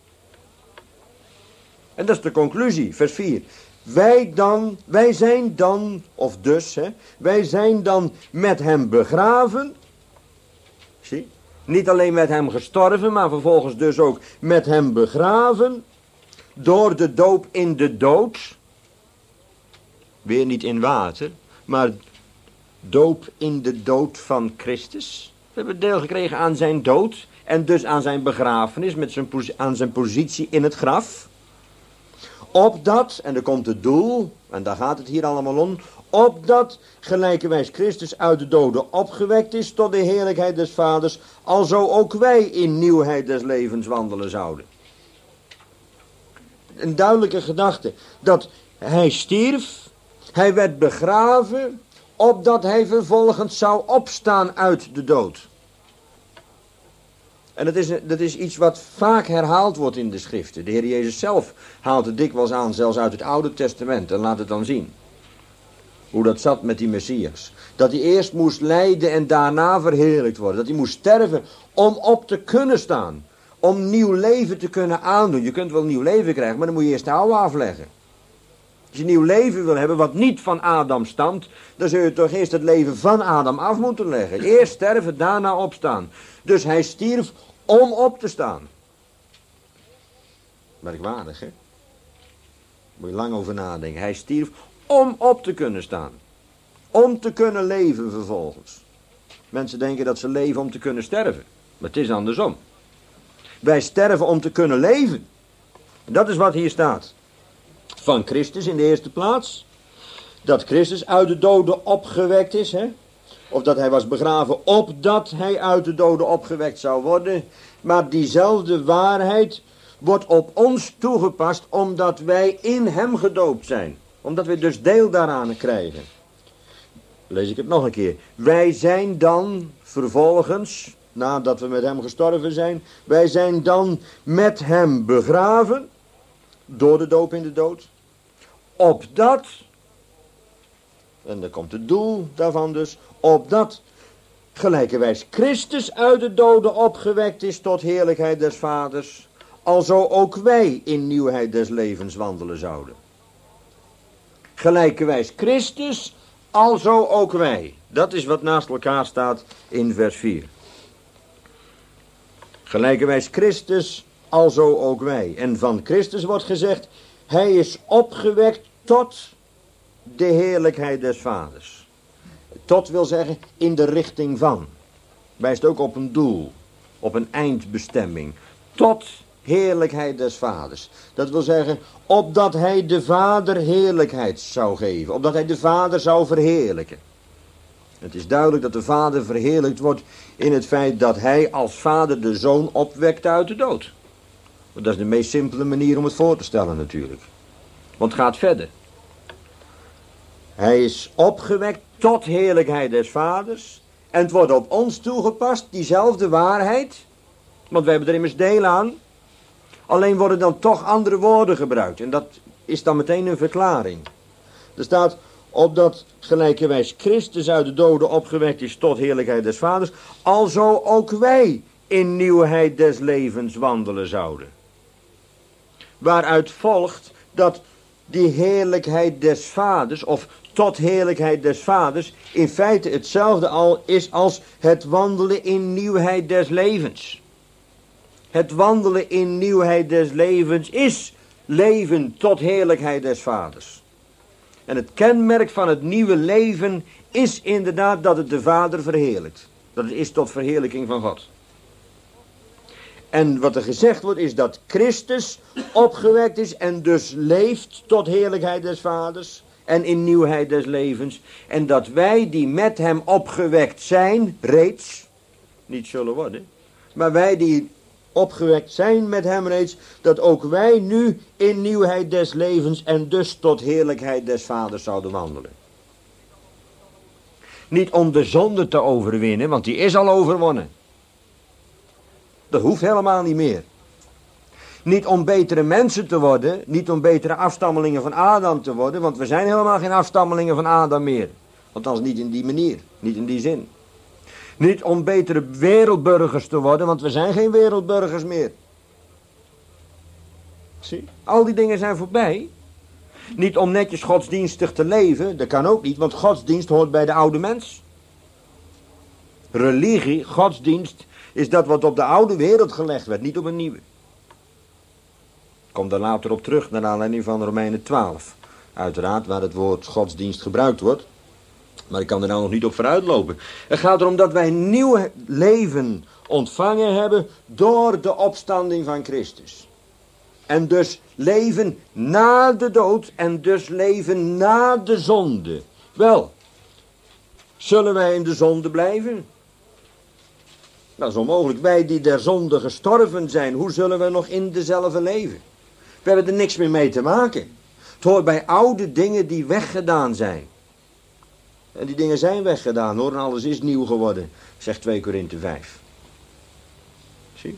En dat is de conclusie, vers vier. Wij dan, wij zijn dan, of dus, hè, wij zijn dan met hem begraven. Zie, niet alleen met hem gestorven, maar vervolgens dus ook met hem begraven. Door de doop in de dood. Weer niet in water, maar doop in de dood van Christus. We hebben deel gekregen aan zijn dood en dus aan zijn begrafenis, met zijn, aan zijn positie in het graf. Opdat, en er komt het doel, en daar gaat het hier allemaal om, opdat gelijkerwijs Christus uit de doden opgewekt is tot de heerlijkheid des Vaders, alzo ook wij in nieuwheid des levens wandelen zouden. Een duidelijke gedachte, dat Hij stierf, hij werd begraven, opdat hij vervolgens zou opstaan uit de dood. En dat is, dat is iets wat vaak herhaald wordt in de schriften. De Heer Jezus zelf haalt het dikwijls aan, zelfs uit het Oude Testament. En laat het dan zien. Hoe dat zat met die Messias. Dat hij eerst moest lijden en daarna verheerlijkt worden. Dat hij moest sterven om op te kunnen staan. Om nieuw leven te kunnen aandoen. Je kunt wel nieuw leven krijgen, maar dan moet je eerst de oude afleggen. Als je nieuw leven wil hebben wat niet van Adam stamt, dan zul je toch eerst het leven van Adam af moeten leggen. Eerst sterven, daarna opstaan. Dus hij stierf om op te staan. Merkwaardig, hè? Moet je lang over nadenken. Hij stierf om op te kunnen staan. Om te kunnen leven vervolgens. Mensen denken dat ze leven om te kunnen sterven. Maar het is andersom. Wij sterven om te kunnen leven. En dat is wat hier staat. Van Christus in de eerste plaats. Dat Christus uit de doden opgewekt is. Hè? Of dat hij was begraven opdat hij uit de doden opgewekt zou worden. Maar diezelfde waarheid wordt op ons toegepast omdat wij in hem gedoopt zijn. Omdat we dus deel daaraan krijgen. Lees ik het nog een keer. Wij zijn dan vervolgens, nadat we met hem gestorven zijn, wij zijn dan met hem begraven, door de doop in de dood, opdat, en dan komt het doel daarvan dus, opdat gelijkerwijs Christus uit de doden opgewekt is tot heerlijkheid des Vaders, alzo ook wij in nieuwheid des levens wandelen zouden. Gelijkerwijs Christus, alzo ook wij. Dat is wat naast elkaar staat in vers vier. Gelijkerwijs Christus, alzo ook wij. En van Christus wordt gezegd, hij is opgewekt tot de heerlijkheid des Vaders. Tot wil zeggen, in de richting van. Wijst ook op een doel, op een eindbestemming. Tot heerlijkheid des Vaders. Dat wil zeggen, opdat hij de Vader heerlijkheid zou geven. Opdat hij de Vader zou verheerlijken. Het is duidelijk dat de Vader verheerlijkt wordt in het feit dat hij als Vader de Zoon opwekt uit de dood. Dat is de meest simpele manier om het voor te stellen natuurlijk. Want het gaat verder. Hij is opgewekt tot heerlijkheid des Vaders. En het wordt op ons toegepast, diezelfde waarheid. Want wij hebben er immers deel aan. Alleen worden dan toch andere woorden gebruikt. En dat is dan meteen een verklaring. Er staat, opdat gelijkerwijs Christus uit de doden opgewekt is tot heerlijkheid des Vaders, alzo ook wij in nieuwheid des levens wandelen zouden. Waaruit volgt dat die heerlijkheid des Vaders, of tot heerlijkheid des Vaders, in feite hetzelfde al is als het wandelen in nieuwheid des levens. Het wandelen in nieuwheid des levens is leven tot heerlijkheid des Vaders. En het kenmerk van het nieuwe leven is inderdaad dat het de Vader verheerlijkt. Dat het is tot verheerlijking van God. En wat er gezegd wordt is dat Christus opgewekt is en dus leeft tot heerlijkheid des Vaders en in nieuwheid des levens. En dat wij die met hem opgewekt zijn, reeds, niet zullen worden, maar wij die opgewekt zijn met hem reeds, dat ook wij nu in nieuwheid des levens en dus tot heerlijkheid des Vaders zouden wandelen. Niet om de zonde te overwinnen, want die is al overwonnen. Dat hoeft helemaal niet meer. Niet om betere mensen te worden, niet om betere afstammelingen van Adam te worden, want we zijn helemaal geen afstammelingen van Adam meer. Althans niet in die manier, niet in die zin. Niet om betere wereldburgers te worden, want we zijn geen wereldburgers meer. Zie, al die dingen zijn voorbij. Niet om netjes godsdienstig te leven, dat kan ook niet, want godsdienst hoort bij de oude mens. Religie, godsdienst, is dat wat op de oude wereld gelegd werd, niet op een nieuwe. Ik kom daar later op terug, naar aanleiding van Romeinen twaalf. Uiteraard, waar het woord godsdienst gebruikt wordt. Maar ik kan er nou nog niet op vooruit lopen. Het gaat erom dat wij nieuw leven ontvangen hebben door de opstanding van Christus. En dus leven na de dood en dus leven na de zonde. Wel, zullen wij in de zonde blijven? Dat is onmogelijk. Wij die der zonde gestorven zijn, hoe zullen we nog in dezelfde leven? We hebben er niks meer mee te maken. Het hoort bij oude dingen die weggedaan zijn. En die dingen zijn weggedaan hoor, en alles is nieuw geworden, zegt twee Korinthe vijf. Zie?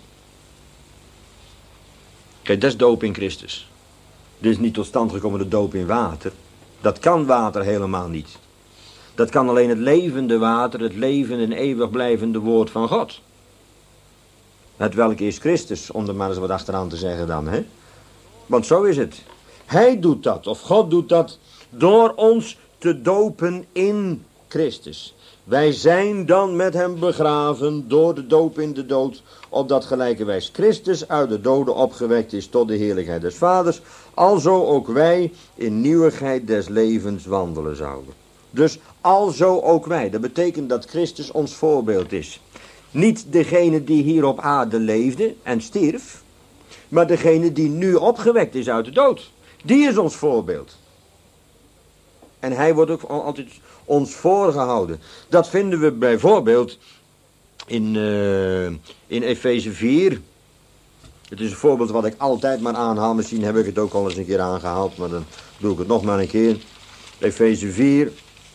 Kijk, dat is doop in Christus. Dit is niet tot stand gekomen de doop in water. Dat kan water helemaal niet. Dat kan alleen het levende water, het levende en eeuwig blijvende woord van God. Het welke is Christus, om er maar eens wat achteraan te zeggen dan, hè? Want zo is het. Hij doet dat, of God doet dat, door ons te dopen in Christus. Wij zijn dan met hem begraven door de doop in de dood, opdat gelijkerwijs Christus uit de doden opgewekt is tot de heerlijkheid des Vaders, alzo ook wij in nieuwigheid des levens wandelen zouden. Dus alzo ook wij, dat betekent dat Christus ons voorbeeld is. Niet degene die hier op aarde leefde en stierf, maar degene die nu opgewekt is uit de dood. Die is ons voorbeeld. En hij wordt ook altijd ons voorgehouden. Dat vinden we bijvoorbeeld in, uh, in Efeze vier. Het is een voorbeeld wat ik altijd maar aanhaal. Misschien heb ik het ook al eens een keer aangehaald, maar dan doe ik het nog maar een keer. Efeze vier.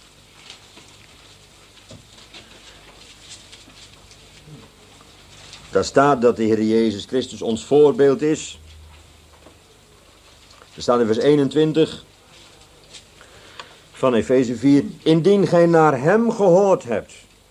Daar staat dat de Heer Jezus Christus ons voorbeeld is. Er staat in vers eenentwintig van Efeze vier. Indien gij naar hem gehoord hebt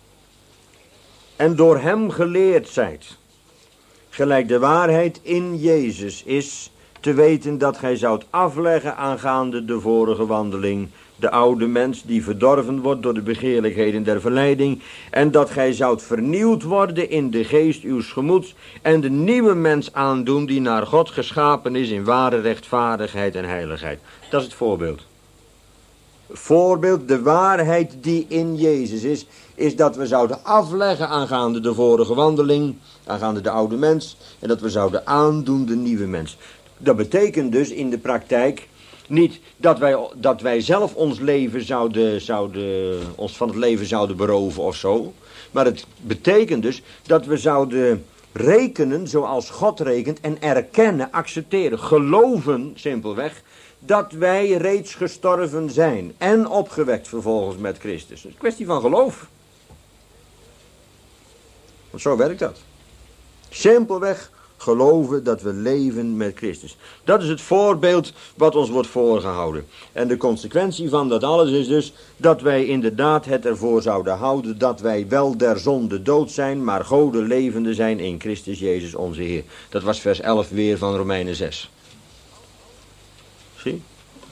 en door hem geleerd zijt, gelijk de waarheid in Jezus is, te weten dat gij zoudt afleggen aangaande de vorige wandeling, de oude mens die verdorven wordt door de begeerlijkheden der verleiding, en dat gij zoudt vernieuwd worden in de geest uws gemoeds en de nieuwe mens aandoen die naar God geschapen is in ware rechtvaardigheid en heiligheid. Dat is het voorbeeld. Voorbeeld, de waarheid die in Jezus is, is dat we zouden afleggen aangaande de vorige wandeling, aangaande de oude mens, en dat we zouden aandoen de nieuwe mens. Dat betekent dus in de praktijk niet dat wij, dat wij zelf ons leven zouden, zouden, ons van het leven zouden beroven of zo. Maar het betekent dus dat we zouden rekenen zoals God rekent en erkennen, accepteren, geloven simpelweg, dat wij reeds gestorven zijn en opgewekt vervolgens met Christus. Het is een kwestie van geloof. Want zo werkt dat. Simpelweg geloven dat we leven met Christus. Dat is het voorbeeld wat ons wordt voorgehouden. En de consequentie van dat alles is dus dat wij inderdaad het ervoor zouden houden dat wij wel der zonde dood zijn, maar Gode levende zijn in Christus Jezus onze Heer. Dat was vers elf weer van Romeinen zes. Zie?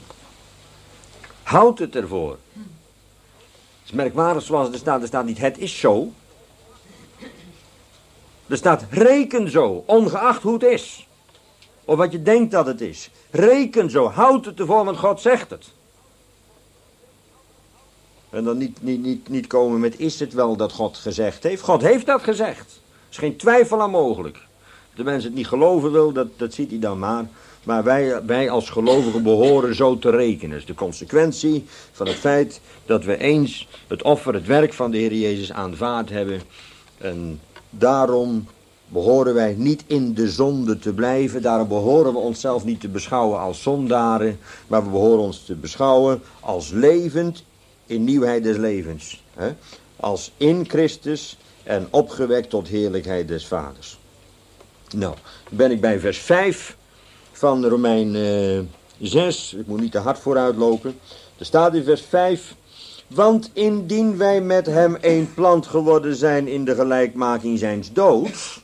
Houd het ervoor. Het is merkwaardig zoals er staat. Er staat niet het is zo. Er staat reken zo, ongeacht hoe het is. Of wat je denkt dat het is. Reken zo, houd het ervoor, want God zegt het. En dan niet, niet, niet, niet komen met is het wel dat God gezegd heeft. God heeft dat gezegd. Er is geen twijfel aan mogelijk. De mensen het niet geloven wil, dat, dat ziet hij dan maar. Maar wij, wij als gelovigen behoren zo te rekenen. Dat is de consequentie van het feit dat we eens het offer, het werk van de Heer Jezus aanvaard hebben. En daarom behoren wij niet in de zonde te blijven. Daarom behoren we onszelf niet te beschouwen als zondaren. Maar we behoren ons te beschouwen als levend in nieuwheid des levens. Hè? Als in Christus en opgewekt tot heerlijkheid des Vaders. Nou, dan ben ik bij vers vijf van Romein uh, zes. Ik moet niet te hard vooruit lopen. Er staat in vers vijf. Want indien wij met hem één plant geworden zijn in de gelijkmaking zijns doods,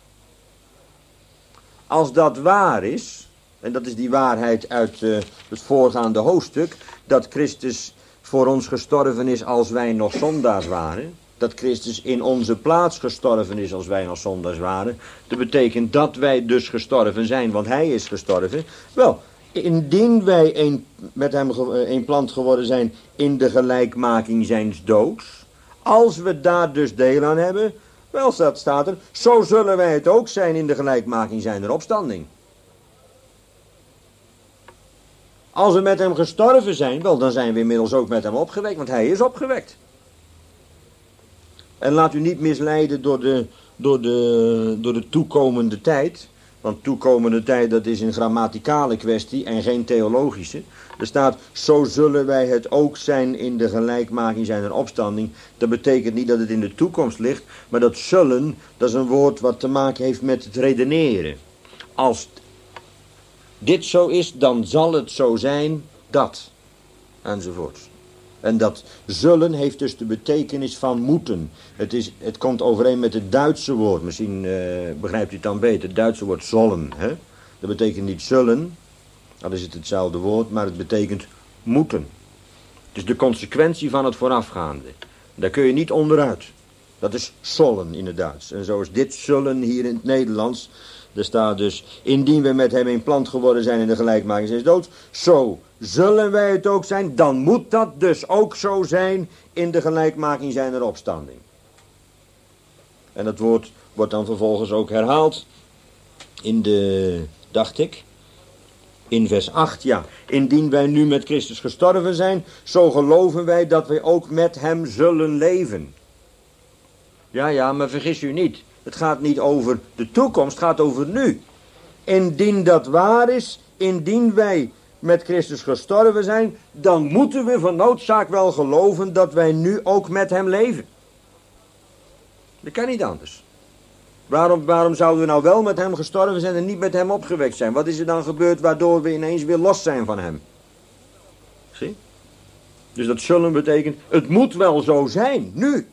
als dat waar is, en dat is die waarheid uit uh, het voorgaande hoofdstuk, dat Christus voor ons gestorven is als wij nog zondaars waren, dat Christus in onze plaats gestorven is als wij nog zondaars waren, dat betekent dat wij dus gestorven zijn, want hij is gestorven. Wel, indien wij een, met hem een plant geworden zijn in de gelijkmaking zijns doods, als we daar dus deel aan hebben, wel dat staat er, zo zullen wij het ook zijn in de gelijkmaking zijner opstanding. Als we met hem gestorven zijn, wel dan zijn we inmiddels ook met hem opgewekt, want hij is opgewekt. En laat u niet misleiden door de, door de, door de toekomende tijd. Want toekomende tijd, dat is een grammaticale kwestie en geen theologische. Er staat, zo zullen wij het ook zijn in de gelijkmaking zijn en opstanding. Dat betekent niet dat het in de toekomst ligt, maar dat zullen, dat is een woord wat te maken heeft met het redeneren. Als dit zo is, dan zal het zo zijn, dat, enzovoort. En dat zullen heeft dus de betekenis van moeten. Het, is, het komt overeen met het Duitse woord. Misschien uh, begrijpt u het dan beter. Het Duitse woord sollen. Hè? Dat betekent niet zullen. Dan is het hetzelfde woord. Maar het betekent moeten. Het is de consequentie van het voorafgaande. Daar kun je niet onderuit. Dat is sollen in het Duits. En zo is dit zullen hier in het Nederlands. Er staat dus, indien we met hem een plant geworden zijn in de gelijkmaking zijn dood, zo zullen wij het ook zijn, dan moet dat dus ook zo zijn in de gelijkmaking zijner opstanding. En dat woord wordt dan vervolgens ook herhaald in de, dacht ik, in vers acht, ja. Indien wij nu met Christus gestorven zijn, zo geloven wij dat wij ook met hem zullen leven. Ja, ja, maar vergis u niet. Het gaat niet over de toekomst, het gaat over nu. Indien dat waar is, indien wij met Christus gestorven zijn, dan moeten we van noodzaak wel geloven dat wij nu ook met hem leven. Dat kan niet anders. Waarom, waarom zouden we nou wel met hem gestorven zijn en niet met hem opgewekt zijn? Wat is er dan gebeurd waardoor we ineens weer los zijn van hem? Zie? Dus dat zullen betekent, het moet wel zo zijn, nu.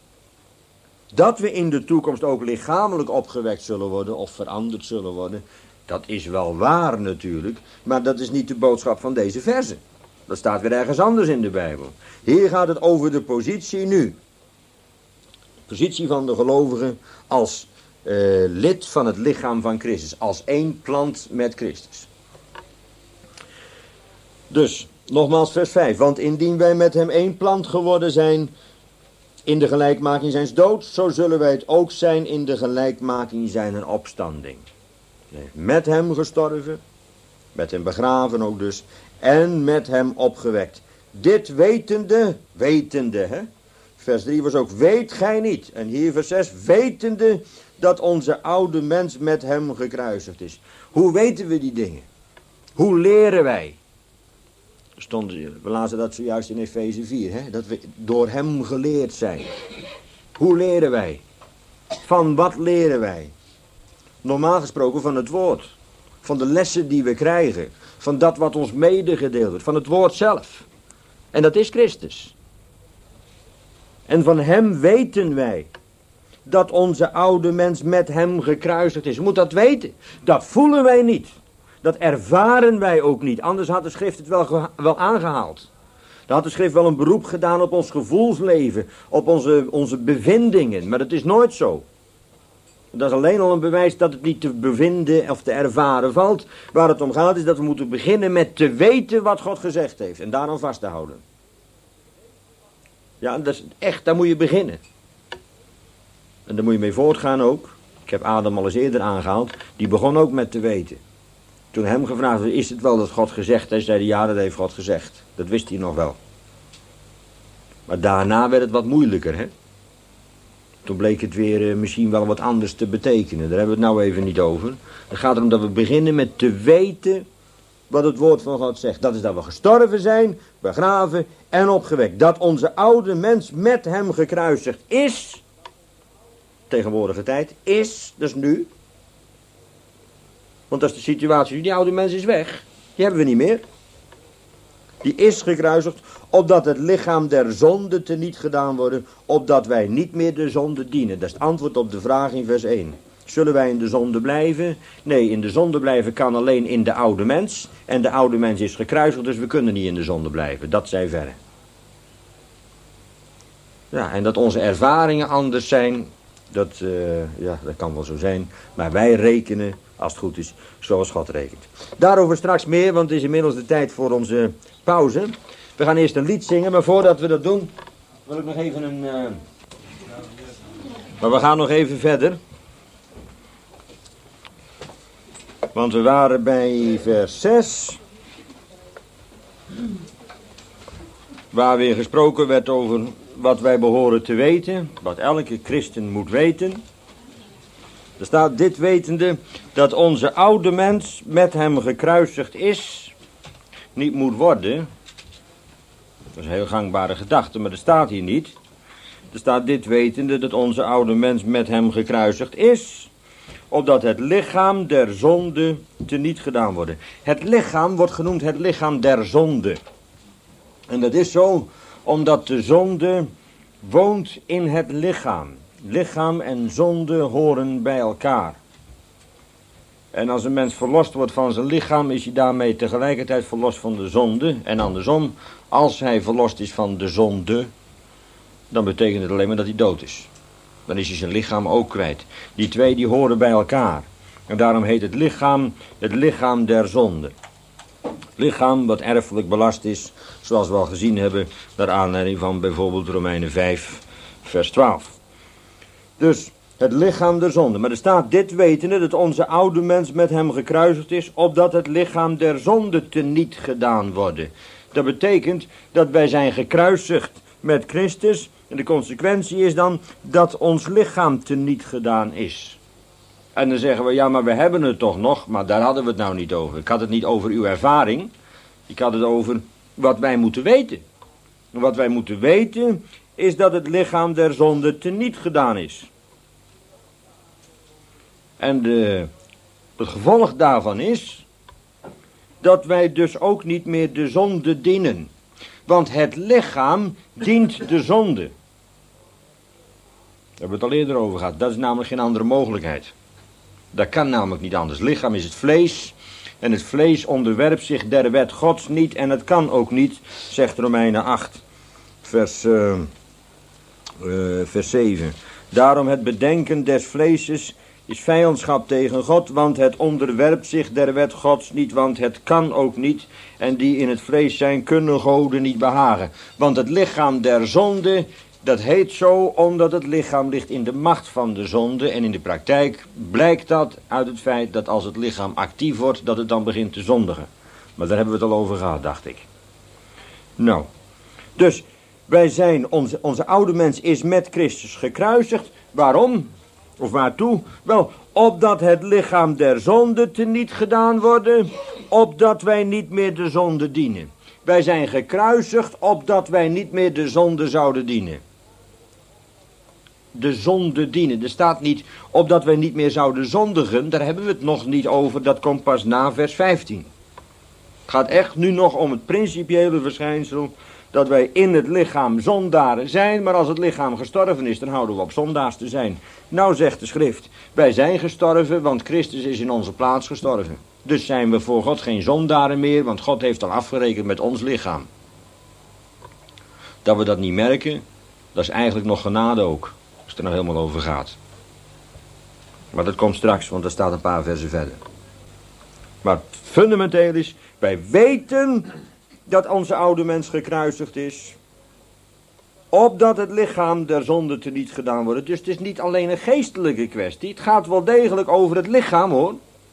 Dat we in de toekomst ook lichamelijk opgewekt zullen worden of veranderd zullen worden, dat is wel waar natuurlijk, maar dat is niet de boodschap van deze verse. Dat staat weer ergens anders in de Bijbel. Hier gaat het over de positie nu. De positie van de gelovigen als uh, lid van het lichaam van Christus, als één plant met Christus. Dus, nogmaals vers vijf, want indien wij met hem één plant geworden zijn in de gelijkmaking zijns doods, zo zullen wij het ook zijn in de gelijkmaking zijner opstanding. Met hem gestorven, met hem begraven ook dus, en met hem opgewekt. Dit wetende, wetende, hè. Vers drie was ook, weet gij niet. En hier vers zes, wetende dat onze oude mens met hem gekruisigd is. Hoe weten we die dingen? Hoe leren wij? Stond, we lazen dat zojuist in Efeze vier, hè? Dat we door hem geleerd zijn. Hoe leren wij? Van wat leren wij? Normaal gesproken van het woord. Van de lessen die we krijgen. Van dat wat ons medegedeeld wordt. Van het woord zelf. En dat is Christus. En van hem weten wij dat onze oude mens met hem gekruisigd is. Je moet dat weten. Dat voelen wij niet. Dat ervaren wij ook niet. Anders had de schrift het wel, ge- wel aangehaald. Dan had de schrift wel een beroep gedaan op ons gevoelsleven. Op onze, onze bevindingen. Maar dat is nooit zo. Dat is alleen al een bewijs dat het niet te bevinden of te ervaren valt. Waar het om gaat is dat we moeten beginnen met te weten wat God gezegd heeft. En daaraan vast te houden. Ja, dat is echt, daar moet je beginnen. En daar moet je mee voortgaan ook. Ik heb Adam al eens eerder aangehaald. Die begon ook met te weten. Toen hem gevraagd werd, is het wel dat God gezegd heeft? Zei hij, ja, dat heeft God gezegd. Dat wist hij nog wel. Maar daarna werd het wat moeilijker, hè. Toen bleek het weer uh, misschien wel wat anders te betekenen. Daar hebben we het nou even niet over. Het gaat erom dat we beginnen met te weten wat het woord van God zegt. Dat is dat we gestorven zijn, begraven en opgewekt. Dat onze oude mens met hem gekruisigd is. Tegenwoordige tijd is, dus nu. Want dat is de situatie nu, die oude mens is weg. Die hebben we niet meer. Die is gekruisigd, opdat het lichaam der zonde teniet gedaan worden, opdat wij niet meer de zonde dienen. Dat is het antwoord op de vraag in vers één. Zullen wij in de zonde blijven? Nee, in de zonde blijven kan alleen in de oude mens. En de oude mens is gekruisigd, dus we kunnen niet in de zonde blijven. Dat zij verre. Ja, en dat onze ervaringen anders zijn, dat, uh, ja, dat kan wel zo zijn. Maar wij rekenen, als het goed is, zoals God rekent. Daarover straks meer, want het is inmiddels de tijd voor onze pauze. We gaan eerst een lied zingen, maar voordat we dat doen, wil ik nog even een... Uh... Maar we gaan nog even verder. Want we waren bij vers zes. Waar weer gesproken werd over wat wij behoren te weten. Wat elke christen moet weten. Er staat dit wetende dat onze oude mens met hem gekruisigd is, niet moet worden. Dat is een heel gangbare gedachte, maar er staat hier niet. Er staat dit wetende dat onze oude mens met hem gekruisigd is, opdat het lichaam der zonde teniet gedaan worden. Het lichaam wordt genoemd het lichaam der zonde. En dat is zo omdat de zonde woont in het lichaam. Lichaam en zonde horen bij elkaar. En als een mens verlost wordt van zijn lichaam, is hij daarmee tegelijkertijd verlost van de zonde. En andersom, als hij verlost is van de zonde, dan betekent het alleen maar dat hij dood is. Dan is hij zijn lichaam ook kwijt. Die twee die horen bij elkaar. En daarom heet het lichaam het lichaam der zonde. Lichaam wat erfelijk belast is, zoals we al gezien hebben, naar aanleiding van bijvoorbeeld Romeinen vijf, vers twaalf. Dus het lichaam der zonde. Maar er staat dit wetende dat onze oude mens met hem gekruisigd is, opdat het lichaam der zonde teniet gedaan worden. Dat betekent dat wij zijn gekruisigd met Christus. En de consequentie is dan dat ons lichaam teniet gedaan is. En dan zeggen we, ja, maar we hebben het toch nog. Maar daar hadden we het nou niet over. Ik had het niet over uw ervaring. Ik had het over wat wij moeten weten. En wat wij moeten weten is dat het lichaam der zonde teniet gedaan is. En de, het gevolg daarvan is dat wij dus ook niet meer de zonde dienen. Want het lichaam dient de zonde. Daar hebben we het al eerder over gehad. Dat is namelijk geen andere mogelijkheid. Dat kan namelijk niet anders. Het lichaam is het vlees. En het vlees onderwerpt zich der wet Gods niet. En het kan ook niet, zegt Romeinen acht, vers, uh, uh, vers zeven. Daarom het bedenken des vleeses is vijandschap tegen God, want het onderwerpt zich der wet Gods niet, want het kan ook niet. En die in het vlees zijn, kunnen goden niet behagen. Want het lichaam der zonde, dat heet zo omdat het lichaam ligt in de macht van de zonde. En in de praktijk blijkt dat uit het feit dat als het lichaam actief wordt, dat het dan begint te zondigen. Maar daar hebben we het al over gehad, dacht ik. Nou, dus wij zijn, onze, onze oude mens is met Christus gekruisigd. Waarom? Of waartoe? Wel, opdat het lichaam der zonde teniet gedaan worden, opdat wij niet meer de zonde dienen. Wij zijn gekruisigd, opdat wij niet meer de zonde zouden dienen. De zonde dienen. Er staat niet, opdat wij niet meer zouden zondigen, daar hebben we het nog niet over, dat komt pas na vers vijftien. Het gaat echt nu nog om het principiële verschijnsel, dat wij in het lichaam zondaren zijn, maar als het lichaam gestorven is, dan houden we op zondaars te zijn. Nou zegt de schrift, wij zijn gestorven, want Christus is in onze plaats gestorven. Dus zijn we voor God geen zondaren meer, want God heeft al afgerekend met ons lichaam. Dat we dat niet merken, dat is eigenlijk nog genade ook, als het er nog helemaal over gaat. Maar dat komt straks, want er staat een paar versen verder. Maar fundamenteel is, wij weten dat onze oude mens gekruisigd is, opdat het lichaam der zonde teniet gedaan wordt. Dus het is niet alleen een geestelijke kwestie, het gaat wel degelijk over het lichaam, hoor.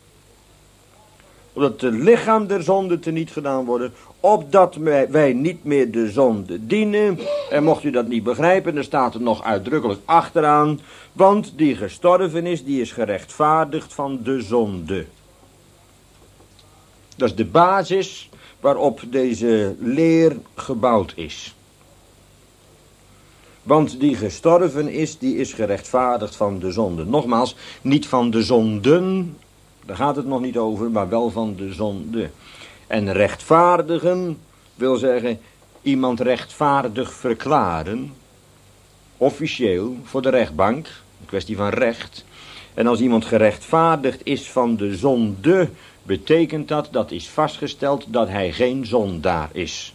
Opdat het lichaam der zonde teniet gedaan worden, opdat wij, wij niet meer de zonde dienen. En mocht u dat niet begrijpen, dan staat er nog uitdrukkelijk achteraan, want die gestorven is, die is gerechtvaardigd van de zonde. Dat is de basis waarop deze leer gebouwd is. Want die gestorven is, die is gerechtvaardigd van de zonde. Nogmaals, niet van de zonden, daar gaat het nog niet over, maar wel van de zonde. En rechtvaardigen wil zeggen, iemand rechtvaardig verklaren, officieel, voor de rechtbank, een kwestie van recht. En als iemand gerechtvaardigd is van de zonde, betekent dat, dat is vastgesteld, dat hij geen zondaar is.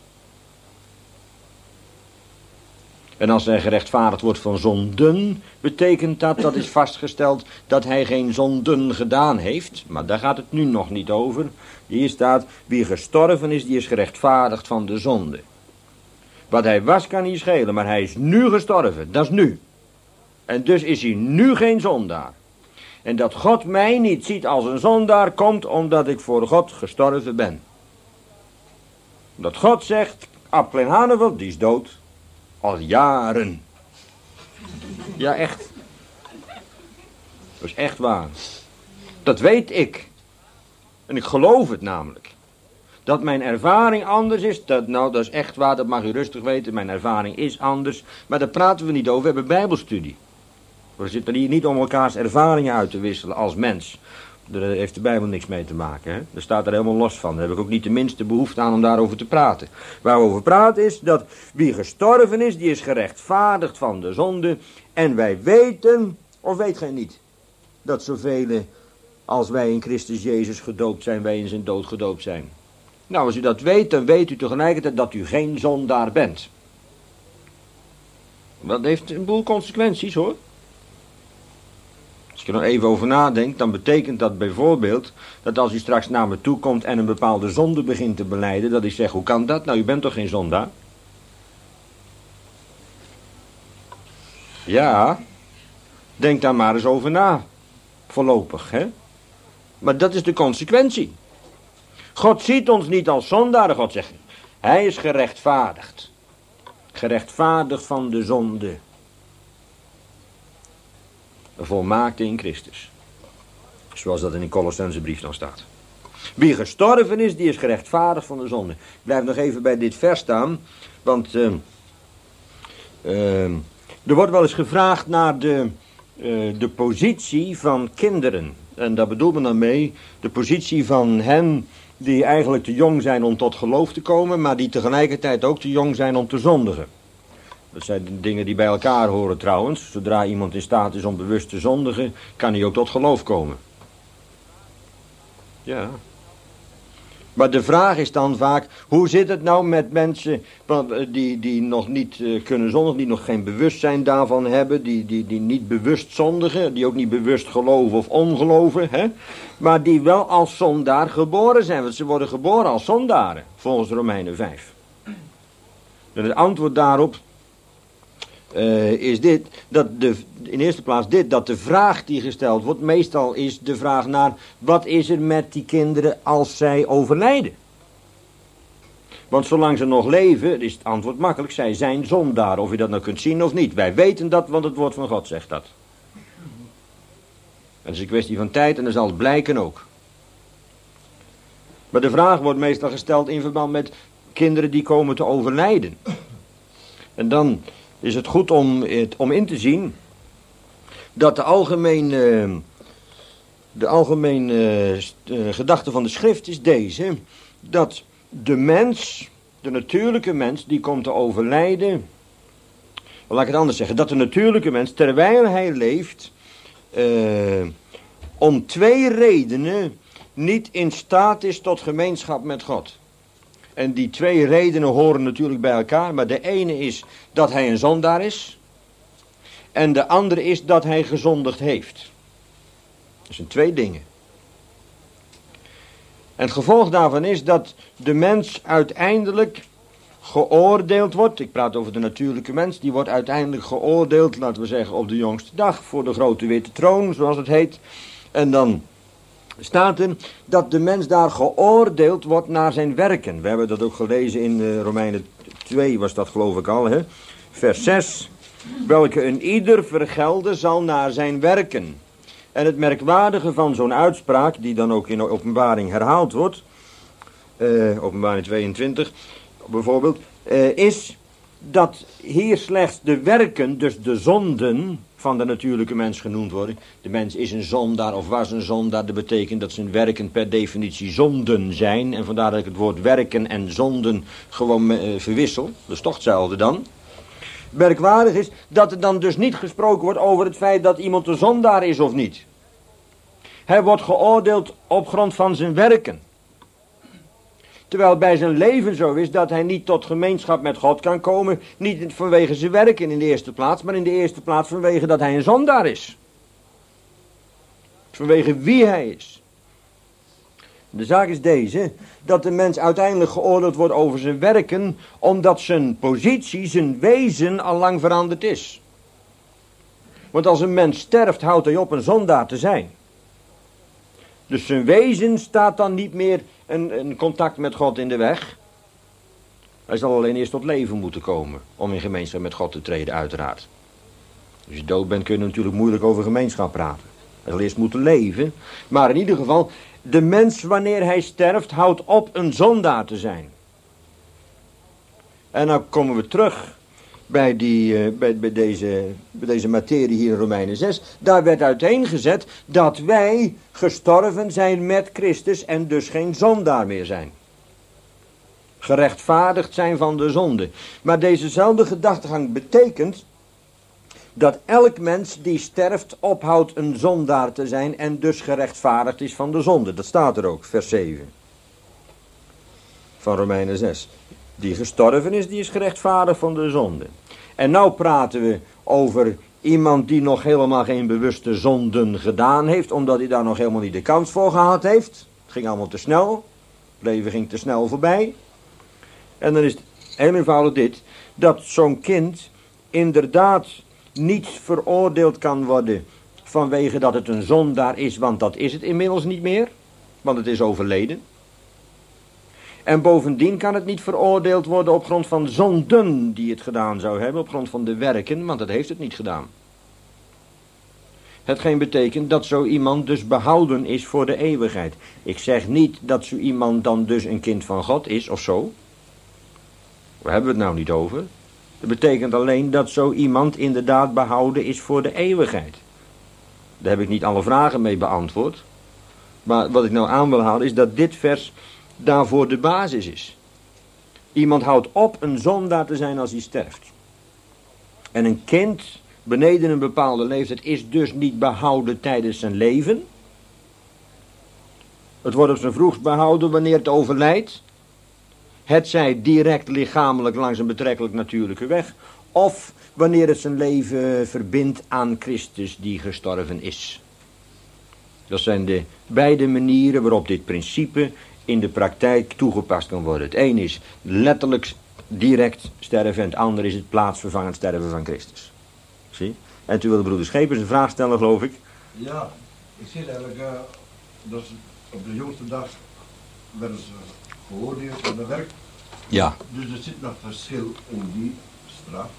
En als hij gerechtvaardigd wordt van zonden, betekent dat, dat is vastgesteld, dat hij geen zonden gedaan heeft. Maar daar gaat het nu nog niet over. Hier staat, wie gestorven is, die is gerechtvaardigd van de zonde. Wat hij was kan niet schelen, maar hij is nu gestorven, dat is nu. En dus is hij nu geen zondaar. En dat God mij niet ziet als een zondaar, komt omdat ik voor God gestorven ben. Dat God zegt, Ab Klein Haneveld, die is dood. Al jaren. Ja, echt. Dat is echt waar. Dat weet ik. En ik geloof het namelijk. Dat mijn ervaring anders is, dat, nou dat is echt waar, dat mag u rustig weten. Mijn ervaring is anders, maar daar praten we niet over, we hebben bijbelstudie. We zitten hier niet om elkaars ervaringen uit te wisselen als mens. Daar heeft de Bijbel niks mee te maken. Hè? Daar staat er helemaal los van. Daar heb ik ook niet de minste behoefte aan om daarover te praten. Waar we over praten is dat wie gestorven is, die is gerechtvaardigd van de zonde. En wij weten, of weet gij niet, dat zoveel als wij in Christus Jezus gedoopt zijn, wij in zijn dood gedoopt zijn. Nou, als u dat weet, dan weet u tegelijkertijd dat u geen zondaar bent. Dat heeft een boel consequenties, hoor. Als je er nog even over nadenkt, dan betekent dat bijvoorbeeld dat als u straks naar me toe komt en een bepaalde zonde begint te belijden, dat ik zeg, hoe kan dat? Nou, u bent toch geen zondaar? Ja, denk daar maar eens over na. Voorlopig, hè? Maar dat is de consequentie. God ziet ons niet als zondaren, God zegt, hij is gerechtvaardigd. Gerechtvaardigd van de zonde. Een volmaakte in Christus. Zoals dat in de Colossensebrief dan staat. Wie gestorven is, die is gerechtvaardigd van de zonde. Ik blijf nog even bij dit vers staan. Want uh, uh, er wordt wel eens gevraagd naar de, uh, de positie van kinderen. En daar bedoelt men dan mee de positie van hen die eigenlijk te jong zijn om tot geloof te komen, maar die tegelijkertijd ook te jong zijn om te zondigen. Dat zijn de dingen die bij elkaar horen trouwens. Zodra iemand in staat is om bewust te zondigen, kan hij ook tot geloof komen. Ja. Maar de vraag is dan vaak, hoe zit het nou met mensen die, die nog niet uh, kunnen zondigen, die nog geen bewustzijn daarvan hebben, die, die, die niet bewust zondigen, die ook niet bewust geloven of ongeloven, hè? Maar die wel als zondaar geboren zijn, want ze worden geboren als zondaren, volgens Romeinen vijf. En het antwoord daarop uh, is dit, dat de, in eerste plaats dit, dat de vraag die gesteld wordt, meestal is de vraag naar, wat is er met die kinderen als zij overlijden? Want zolang ze nog leven, is het antwoord makkelijk, zij zijn zondaar, of je dat nou kunt zien of niet. Wij weten dat, want het woord van God zegt dat. Het is een kwestie van tijd en dat zal het blijken ook. Maar de vraag wordt meestal gesteld in verband met kinderen die komen te overlijden. En dan is het goed om, het, om in te zien dat de algemene, de algemene uh, gedachte van de schrift is deze, dat de mens, de natuurlijke mens, die komt te overlijden, laat ik het anders zeggen, dat de natuurlijke mens, terwijl hij leeft, uh, om twee redenen niet in staat is tot gemeenschap met God. En die twee redenen horen natuurlijk bij elkaar, maar de ene is dat hij een zondaar is, en de andere is dat hij gezondigd heeft. Dat zijn twee dingen. En het gevolg daarvan is dat de mens uiteindelijk geoordeeld wordt. Ik praat over de natuurlijke mens. Die wordt uiteindelijk geoordeeld, laten we zeggen, op de jongste dag. Voor de grote witte troon, zoals het heet. En dan staat er dat de mens daar geoordeeld wordt naar zijn werken. We hebben dat ook gelezen in uh, Romeinen twee, was dat geloof ik al, hè? Vers zes. Welke een ieder vergelden zal naar zijn werken. En het merkwaardige van zo'n uitspraak, die dan ook in de openbaring herhaald wordt, uh, openbaring tweeëntwintig bijvoorbeeld, uh, is dat hier slechts de werken, dus de zonden van de natuurlijke mens genoemd worden. De mens is een zondaar of was een zondaar, dat betekent dat zijn werken per definitie zonden zijn. En vandaar dat ik het woord werken en zonden gewoon uh, verwissel. Dat is toch hetzelfde dan. Merkwaardig is dat er dan dus niet gesproken wordt over het feit dat iemand een zondaar is of niet. Hij wordt geoordeeld op grond van zijn werken. Terwijl bij zijn leven zo is dat hij niet tot gemeenschap met God kan komen. Niet vanwege zijn werken in de eerste plaats, maar in de eerste plaats vanwege dat hij een zondaar is. Vanwege wie hij is. De zaak is deze, dat de mens uiteindelijk geoordeeld wordt over zijn werken, omdat zijn positie, zijn wezen al lang veranderd is. Want als een mens sterft, houdt hij op een zondaar te zijn. Dus zijn wezen staat dan niet meer een, een contact met God in de weg. Hij zal alleen eerst tot leven moeten komen, om in gemeenschap met God te treden, uiteraard. Als je dood bent, kun je natuurlijk moeilijk over gemeenschap praten. Hij zal eerst moeten leven. Maar in ieder geval, de mens wanneer hij sterft, houdt op een zondaar te zijn. En nou komen we terug bij, die, uh, bij, bij, deze, bij deze materie hier in Romeinen zes. Daar werd uiteengezet dat wij gestorven zijn met Christus en dus geen zondaar meer zijn. Gerechtvaardigd zijn van de zonde. Maar dezezelfde gedachtegang betekent dat elk mens die sterft ophoudt een zondaar te zijn en dus gerechtvaardigd is van de zonde. Dat staat er ook, vers zeven van Romeinen zes. Die gestorven is, die is gerechtvaardigd van de zonde. En nou praten we over iemand die nog helemaal geen bewuste zonden gedaan heeft, omdat hij daar nog helemaal niet de kans voor gehad heeft. Het ging allemaal te snel. Het leven ging te snel voorbij. En dan is het heel eenvoudig dit, dat zo'n kind inderdaad niet veroordeeld kan worden vanwege dat het een zondaar is, want dat is het inmiddels niet meer, want het is overleden. En bovendien kan het niet veroordeeld worden op grond van zonden die het gedaan zou hebben, op grond van de werken, want dat heeft het niet gedaan. Hetgeen betekent dat zo iemand dus behouden is voor de eeuwigheid. Ik zeg niet dat zo iemand dan dus een kind van God is of zo. Waar hebben we het nou niet over? Dat betekent alleen dat zo iemand inderdaad behouden is voor de eeuwigheid. Daar heb ik niet alle vragen mee beantwoord. Maar wat ik nou aan wil halen is dat dit vers daarvoor de basis is. Iemand houdt op een zondaar te zijn als hij sterft. En een kind beneden een bepaalde leeftijd is dus niet behouden tijdens zijn leven. Het wordt op zijn vroegst behouden wanneer het overlijdt. Het zij direct lichamelijk langs een betrekkelijk natuurlijke weg, of wanneer het zijn leven verbindt aan Christus die gestorven is. Dat zijn de beide manieren waarop dit principe in de praktijk toegepast kan worden. Het een is letterlijk direct sterven en het ander is het plaatsvervangend sterven van Christus. Zie? En toen wilde broeder Schepers een vraag stellen, geloof ik. Ja, ik zie eigenlijk, uh, dat ze op de jongste dag werden ze geoordeeld aan de werk. Ja. Dus er zit nog verschil in die straf.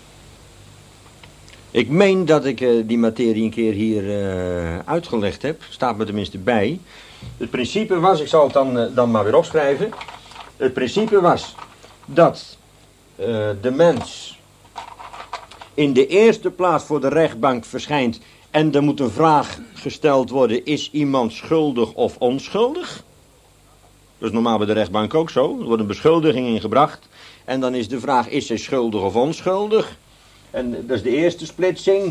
Ik meen dat ik uh, die materie een keer hier uh, uitgelegd heb. Staat me tenminste bij. Het principe was, ik zal het dan, uh, dan maar weer opschrijven. Het principe was dat uh, de mens in de eerste plaats voor de rechtbank verschijnt. En er moet een vraag gesteld worden, is iemand schuldig of onschuldig? Dat is normaal bij de rechtbank ook zo. Er wordt een beschuldiging ingebracht. En dan is de vraag, is hij schuldig of onschuldig? En dat is de eerste splitsing.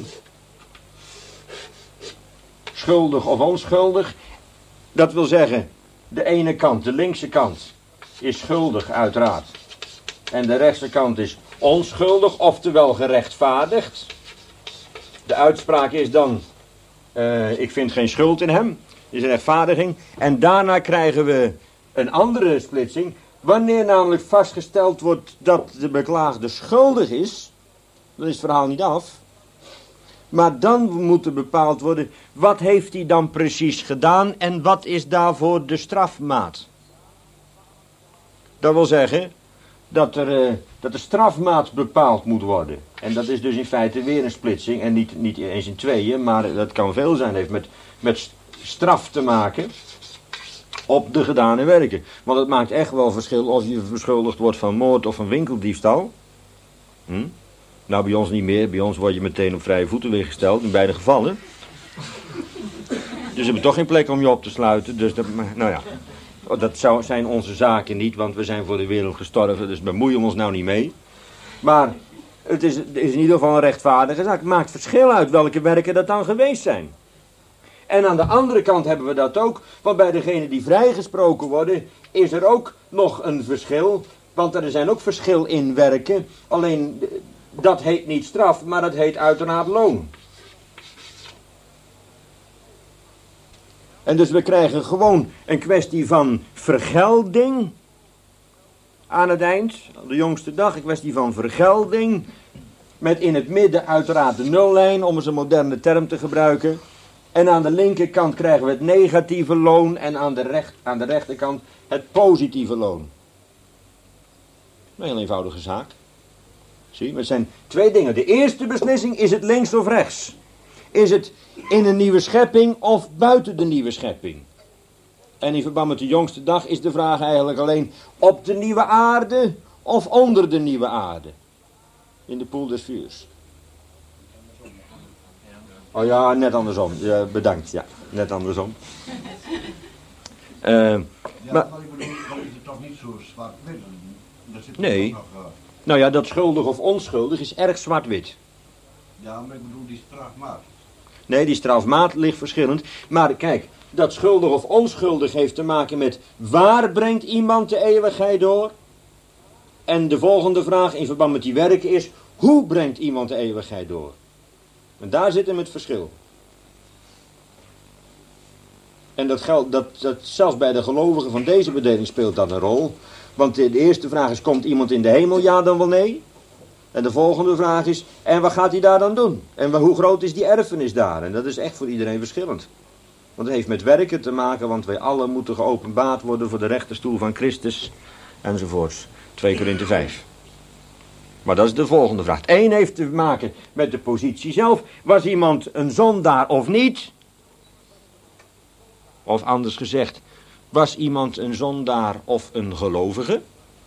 Schuldig of onschuldig. Dat wil zeggen, de ene kant, de linkse kant, is schuldig uiteraard. En de rechtse kant is onschuldig, oftewel gerechtvaardigd. De uitspraak is dan, uh, ik vind geen schuld in hem. Dat is een rechtvaardiging. En daarna krijgen we een andere splitsing. Wanneer namelijk vastgesteld wordt dat de beklaagde schuldig is, dan is het verhaal niet af. Maar dan moet er bepaald worden, wat heeft hij dan precies gedaan en wat is daarvoor de strafmaat? Dat wil zeggen dat, er, uh, dat de strafmaat bepaald moet worden. En dat is dus in feite weer een splitsing en niet, niet eens in tweeën, maar dat kan veel zijn. Het heeft met, met straf te maken op de gedane werken. Want het maakt echt wel verschil of je beschuldigd wordt van moord of van winkeldiefstal. Hm? Nou, bij ons niet meer. Bij ons word je meteen op vrije voeten weer gesteld, in beide gevallen. Dus we hebben toch geen plek om je op te sluiten. Dus dat, nou ja, dat zou, zijn onze zaken niet, want we zijn voor de wereld gestorven, dus bemoeien we ons nou niet mee. Maar het is, het is in ieder geval een rechtvaardige zaak. Het maakt verschil uit welke werken dat dan geweest zijn. En aan de andere kant hebben we dat ook, want bij degenen die vrijgesproken worden, is er ook nog een verschil. Want er zijn ook verschil in werken, alleen dat heet niet straf, maar dat heet uiteraard loon. En dus we krijgen gewoon een kwestie van vergelding aan het eind, de jongste dag, een kwestie van vergelding, met in het midden uiteraard de nullijn, om eens een moderne term te gebruiken. En aan de linkerkant krijgen we het negatieve loon en aan de, recht, aan de rechterkant het positieve loon. Een heel eenvoudige zaak. Zie, het zijn twee dingen. De eerste beslissing is het links of rechts. Is het in een nieuwe schepping of buiten de nieuwe schepping? En in verband met de jongste dag is de vraag eigenlijk alleen op de nieuwe aarde of onder de nieuwe aarde. In de poel des vuurs. Oh ja, net andersom. Ja, bedankt, ja. Net andersom. Uh, Ja, maar, maar ik bedoel, dan is het toch niet zo zwart-wit. Daar zit Nee. nog, uh, nou ja, dat schuldig of onschuldig is erg zwart-wit. ja, maar ik bedoel die strafmaat. Nee, die strafmaat ligt verschillend. Maar kijk, dat schuldig of onschuldig heeft te maken met waar brengt iemand de eeuwigheid door? En de volgende vraag in verband met die werken is, hoe brengt iemand de eeuwigheid door? En daar zit hem het verschil. En dat geldt, dat, dat zelfs bij de gelovigen van deze bedeling speelt dat een rol. Want de, de eerste vraag is, komt iemand in de hemel? Ja, dan wel nee. En de volgende vraag is, en wat gaat hij daar dan doen? En hoe groot is die erfenis daar? En dat is echt voor iedereen verschillend. Want het heeft met werken te maken, want wij allen moeten geopenbaard worden voor de rechterstoel van Christus, enzovoorts. twee Korinthe vijf. Maar dat is de volgende vraag. Eén heeft te maken met de positie zelf. Was iemand een zondaar of niet? Of anders gezegd, was iemand een zondaar of een gelovige?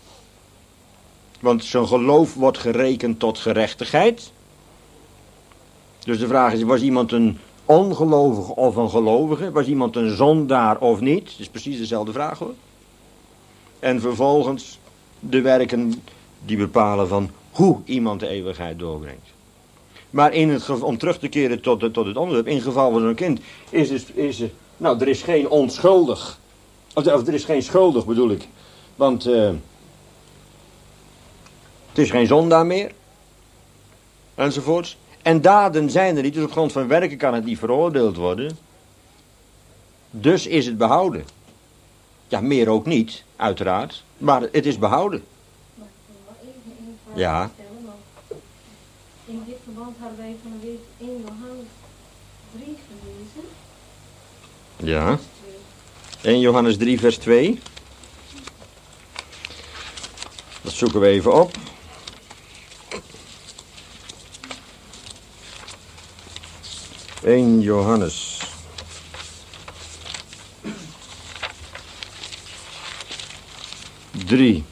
Want zijn geloof wordt gerekend tot gerechtigheid. Dus de vraag is, was iemand een ongelovige of een gelovige? Was iemand een zondaar of niet? Dat is precies dezelfde vraag hoor. En vervolgens de werken die bepalen van hoe iemand de eeuwigheid doorbrengt. Maar in het geval, om terug te keren tot, tot het onderwerp, in het geval van zo'n kind, is het, is het, nou er is geen onschuldig. Of, of er is geen schuldig bedoel ik. Want uh, het is geen zondaar meer. Enzovoorts. En daden zijn er niet, dus op grond van werken kan het niet veroordeeld worden. Dus is het behouden. Ja, meer ook niet, uiteraard. Maar het is behouden. Mag ik nog even een vraag Ja. stellen? Want in dit verband hadden wij van de week in Johannes drie gelezen. Ja. vers twee. eerste Johannes drie vers twee. Dat zoeken we even op. eerste Johannes. drie.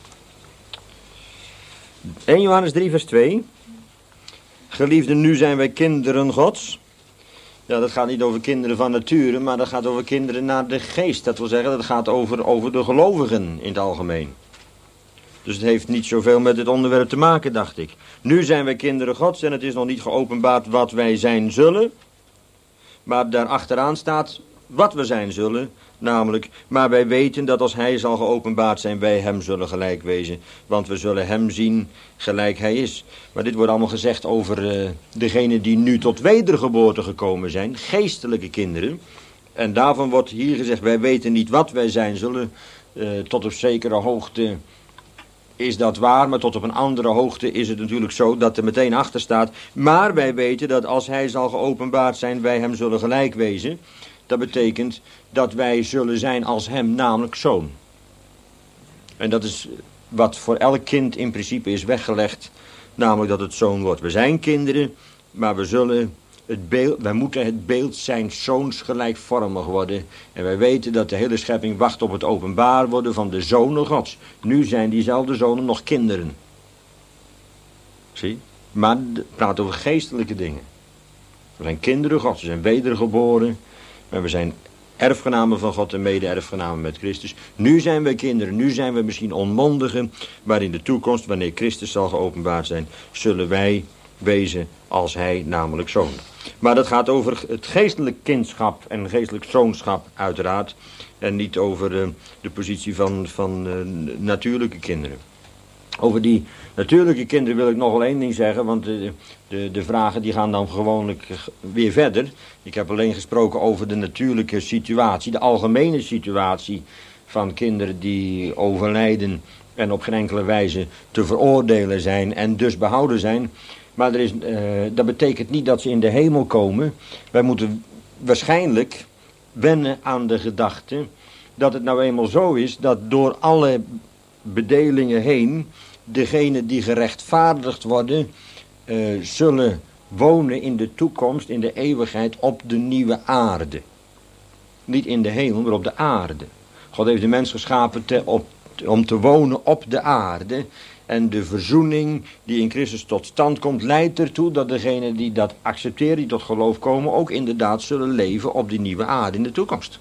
eerste Johannes drie vers twee. Geliefden, nu zijn wij kinderen Gods. Ja, dat gaat niet over kinderen van nature, maar dat gaat over kinderen naar de geest. Dat wil zeggen, dat gaat over, over de gelovigen in het algemeen. Dus het heeft niet zoveel met het onderwerp te maken, dacht ik. Nu zijn wij kinderen Gods en het is nog niet geopenbaard wat wij zijn zullen. Maar daar achteraan staat wat we zijn zullen. Namelijk, maar wij weten dat als hij zal geopenbaard zijn, wij hem zullen gelijk wezen. Want we zullen hem zien gelijk hij is. Maar dit wordt allemaal gezegd over uh, degenen die nu tot wedergeboorte gekomen zijn. Geestelijke kinderen. En daarvan wordt hier gezegd, wij weten niet wat wij zijn zullen. Uh, tot op zekere hoogte is dat waar, maar tot op een andere hoogte is het natuurlijk zo dat er meteen achter staat. Maar wij weten dat als hij zal geopenbaard zijn, wij hem zullen gelijk wezen. Dat betekent dat wij zullen zijn als hem, namelijk zoon. En dat is wat voor elk kind in principe is weggelegd, namelijk dat het zoon wordt. We zijn kinderen, maar we zullen het beeld, wij moeten het beeld zijn zoons gelijkvormig worden. En wij weten dat de hele schepping wacht op het openbaar worden van de zonen Gods. Nu zijn diezelfde zonen nog kinderen. Zie? Maar het praat over geestelijke dingen. We zijn kinderen Gods, we zijn wedergeboren. Maar we zijn erfgenamen van God en mede-erfgenamen met Christus. Nu zijn we kinderen, nu zijn we misschien onmondigen. Maar in de toekomst, wanneer Christus zal geopenbaard zijn, zullen wij wezen als hij, namelijk zoon. Maar dat gaat over het geestelijk kindschap en geestelijk zoonschap uiteraard. En niet over uh, de positie van, van uh, natuurlijke kinderen. Over die natuurlijke kinderen wil ik nog wel één ding zeggen, want de, de, de vragen die gaan dan gewoonlijk weer verder. Ik heb alleen gesproken over de natuurlijke situatie, de algemene situatie van kinderen die overlijden en op geen enkele wijze te veroordelen zijn en dus behouden zijn. Maar er is, uh, dat betekent niet dat ze in de hemel komen. Wij moeten waarschijnlijk wennen aan de gedachte dat het nou eenmaal zo is dat door alle bedelingen heen degenen die gerechtvaardigd worden, uh, zullen wonen in de toekomst, in de eeuwigheid, op de nieuwe aarde. Niet in de hemel, maar op de aarde. God heeft de mens geschapen te, op, om te wonen op de aarde. En de verzoening die in Christus tot stand komt, leidt ertoe dat degenen die dat accepteren, die tot geloof komen, ook inderdaad zullen leven op die nieuwe aarde in de toekomst.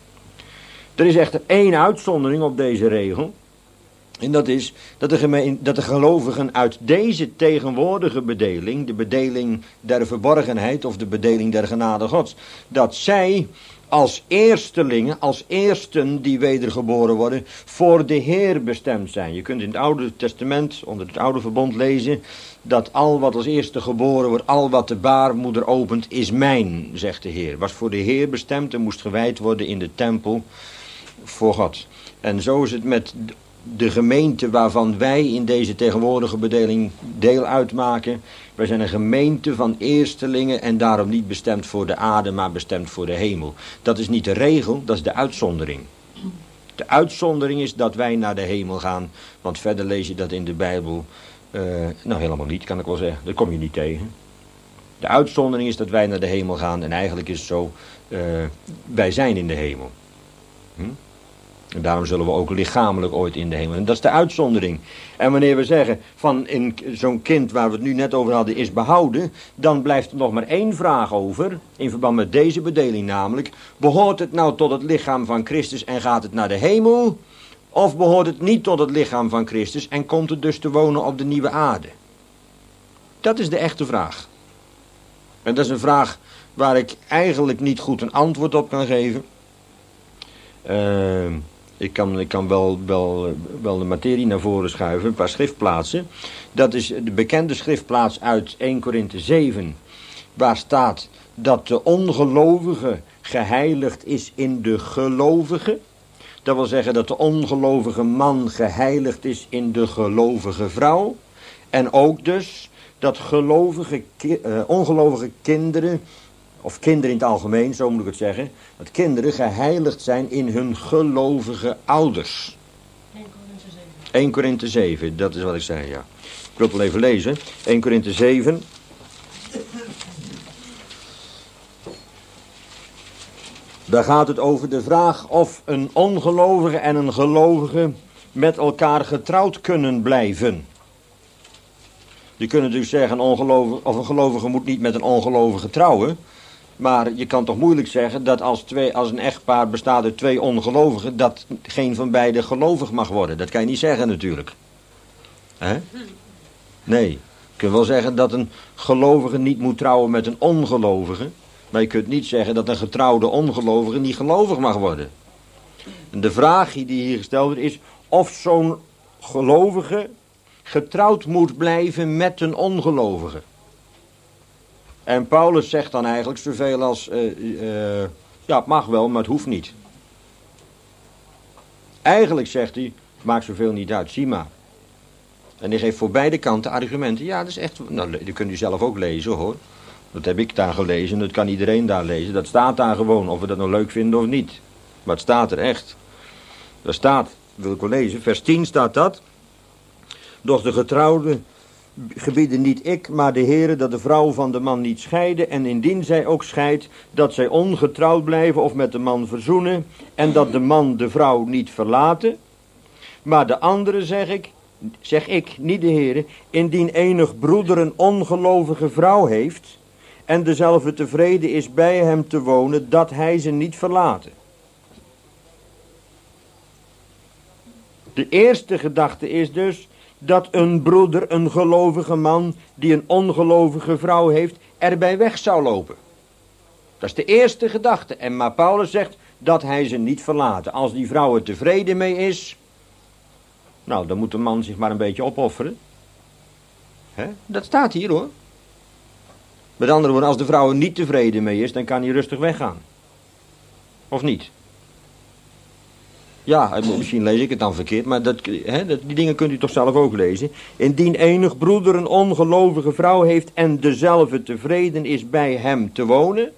Er is echter één uitzondering op deze regel. En dat is dat de, gemeen, dat de gelovigen uit deze tegenwoordige bedeling, de bedeling der verborgenheid of de bedeling der genade Gods, dat zij als eerstelingen, als eersten die wedergeboren worden, voor de Heer bestemd zijn. Je kunt in het Oude Testament, onder het Oude Verbond lezen, dat al wat als eerste geboren wordt, al wat de baarmoeder opent, is mijn, zegt de Heer. Was voor de Heer bestemd en moest gewijd worden in de tempel voor God. En zo is het met de gemeente waarvan wij in deze tegenwoordige bedeling deel uitmaken. Wij zijn een gemeente van eerstelingen en daarom niet bestemd voor de aarde, maar bestemd voor de hemel. Dat is niet de regel, dat is de uitzondering. De uitzondering is dat wij naar de hemel gaan, want verder lees je dat in de Bijbel, uh, nou helemaal niet, kan ik wel zeggen, dat kom je niet tegen. De uitzondering is dat wij naar de hemel gaan en eigenlijk is het zo, uh, wij zijn in de hemel. Hm? En daarom zullen we ook lichamelijk ooit in de hemel. En dat is de uitzondering. En wanneer we zeggen van in zo'n kind waar we het nu net over hadden is behouden, dan blijft er nog maar één vraag over, in verband met deze bedeling namelijk. Behoort het nou tot het lichaam van Christus en gaat het naar de hemel? Of behoort het niet tot het lichaam van Christus en komt het dus te wonen op de nieuwe aarde? Dat is de echte vraag. En dat is een vraag waar ik eigenlijk niet goed een antwoord op kan geven. Uh, ik kan, ik kan wel, wel, wel de materie naar voren schuiven, een paar schriftplaatsen. Dat is de bekende schriftplaats uit Eerste Korinthe zeven, waar staat dat de ongelovige geheiligd is in de gelovige. Dat wil zeggen dat de ongelovige man geheiligd is in de gelovige vrouw. En ook dus dat gelovige, uh, ongelovige kinderen, of kinderen in het algemeen, zo moet ik het zeggen, dat kinderen geheiligd zijn in hun gelovige ouders. Eerste Korinthe zeven, dat is wat ik zei, ja. Ik wil het wel even lezen. Eerste Korinthe zeven. Daar gaat het over de vraag of een ongelovige en een gelovige met elkaar getrouwd kunnen blijven. Je kunt natuurlijk zeggen, een ongelovige, of een gelovige moet niet met een ongelovige trouwen. Maar je kan toch moeilijk zeggen dat als, twee, als een echtpaar bestaat uit twee ongelovigen, dat geen van beiden gelovig mag worden. Dat kan je niet zeggen natuurlijk. Hè? Nee, je kunt wel zeggen dat een gelovige niet moet trouwen met een ongelovige. Maar je kunt niet zeggen dat een getrouwde ongelovige niet gelovig mag worden. En de vraag die hier gesteld wordt is of zo'n gelovige getrouwd moet blijven met een ongelovige. En Paulus zegt dan eigenlijk zoveel als, uh, uh, ja het mag wel, maar het hoeft niet. Eigenlijk zegt hij, maakt zoveel niet uit, zie maar. En hij geeft voor beide kanten argumenten. Ja, dat is echt, nou dat kunt u zelf ook lezen hoor. Dat heb ik daar gelezen, dat kan iedereen daar lezen. Dat staat daar gewoon, of we dat nou leuk vinden of niet. Maar het staat er echt. Daar staat, wil ik wel lezen, vers tien staat dat. Doch de getrouwde gebieden niet ik, maar de Heere, dat de vrouw van de man niet scheiden, en indien zij ook scheidt, dat zij ongetrouwd blijven of met de man verzoenen, en dat de man de vrouw niet verlaten. Maar de andere zeg ik, zeg ik, niet de Heere, indien enig broeder een ongelovige vrouw heeft, en dezelfde tevreden is bij hem te wonen, dat hij ze niet verlaten. De eerste gedachte is dus dat een broeder, een gelovige man, die een ongelovige vrouw heeft, erbij weg zou lopen. Dat is de eerste gedachte. En maar Paulus zegt dat hij ze niet verlaten. Als die vrouw er tevreden mee is, nou, dan moet de man zich maar een beetje opofferen. Hè? Dat staat hier hoor. Met andere woorden, als de vrouw er niet tevreden mee is, dan kan hij rustig weggaan. Of niet? Ja, misschien lees ik het dan verkeerd, maar dat, hè, dat, die dingen kunt u toch zelf ook lezen. Indien enig broeder een ongelovige vrouw heeft en dezelfde tevreden is bij hem te wonen,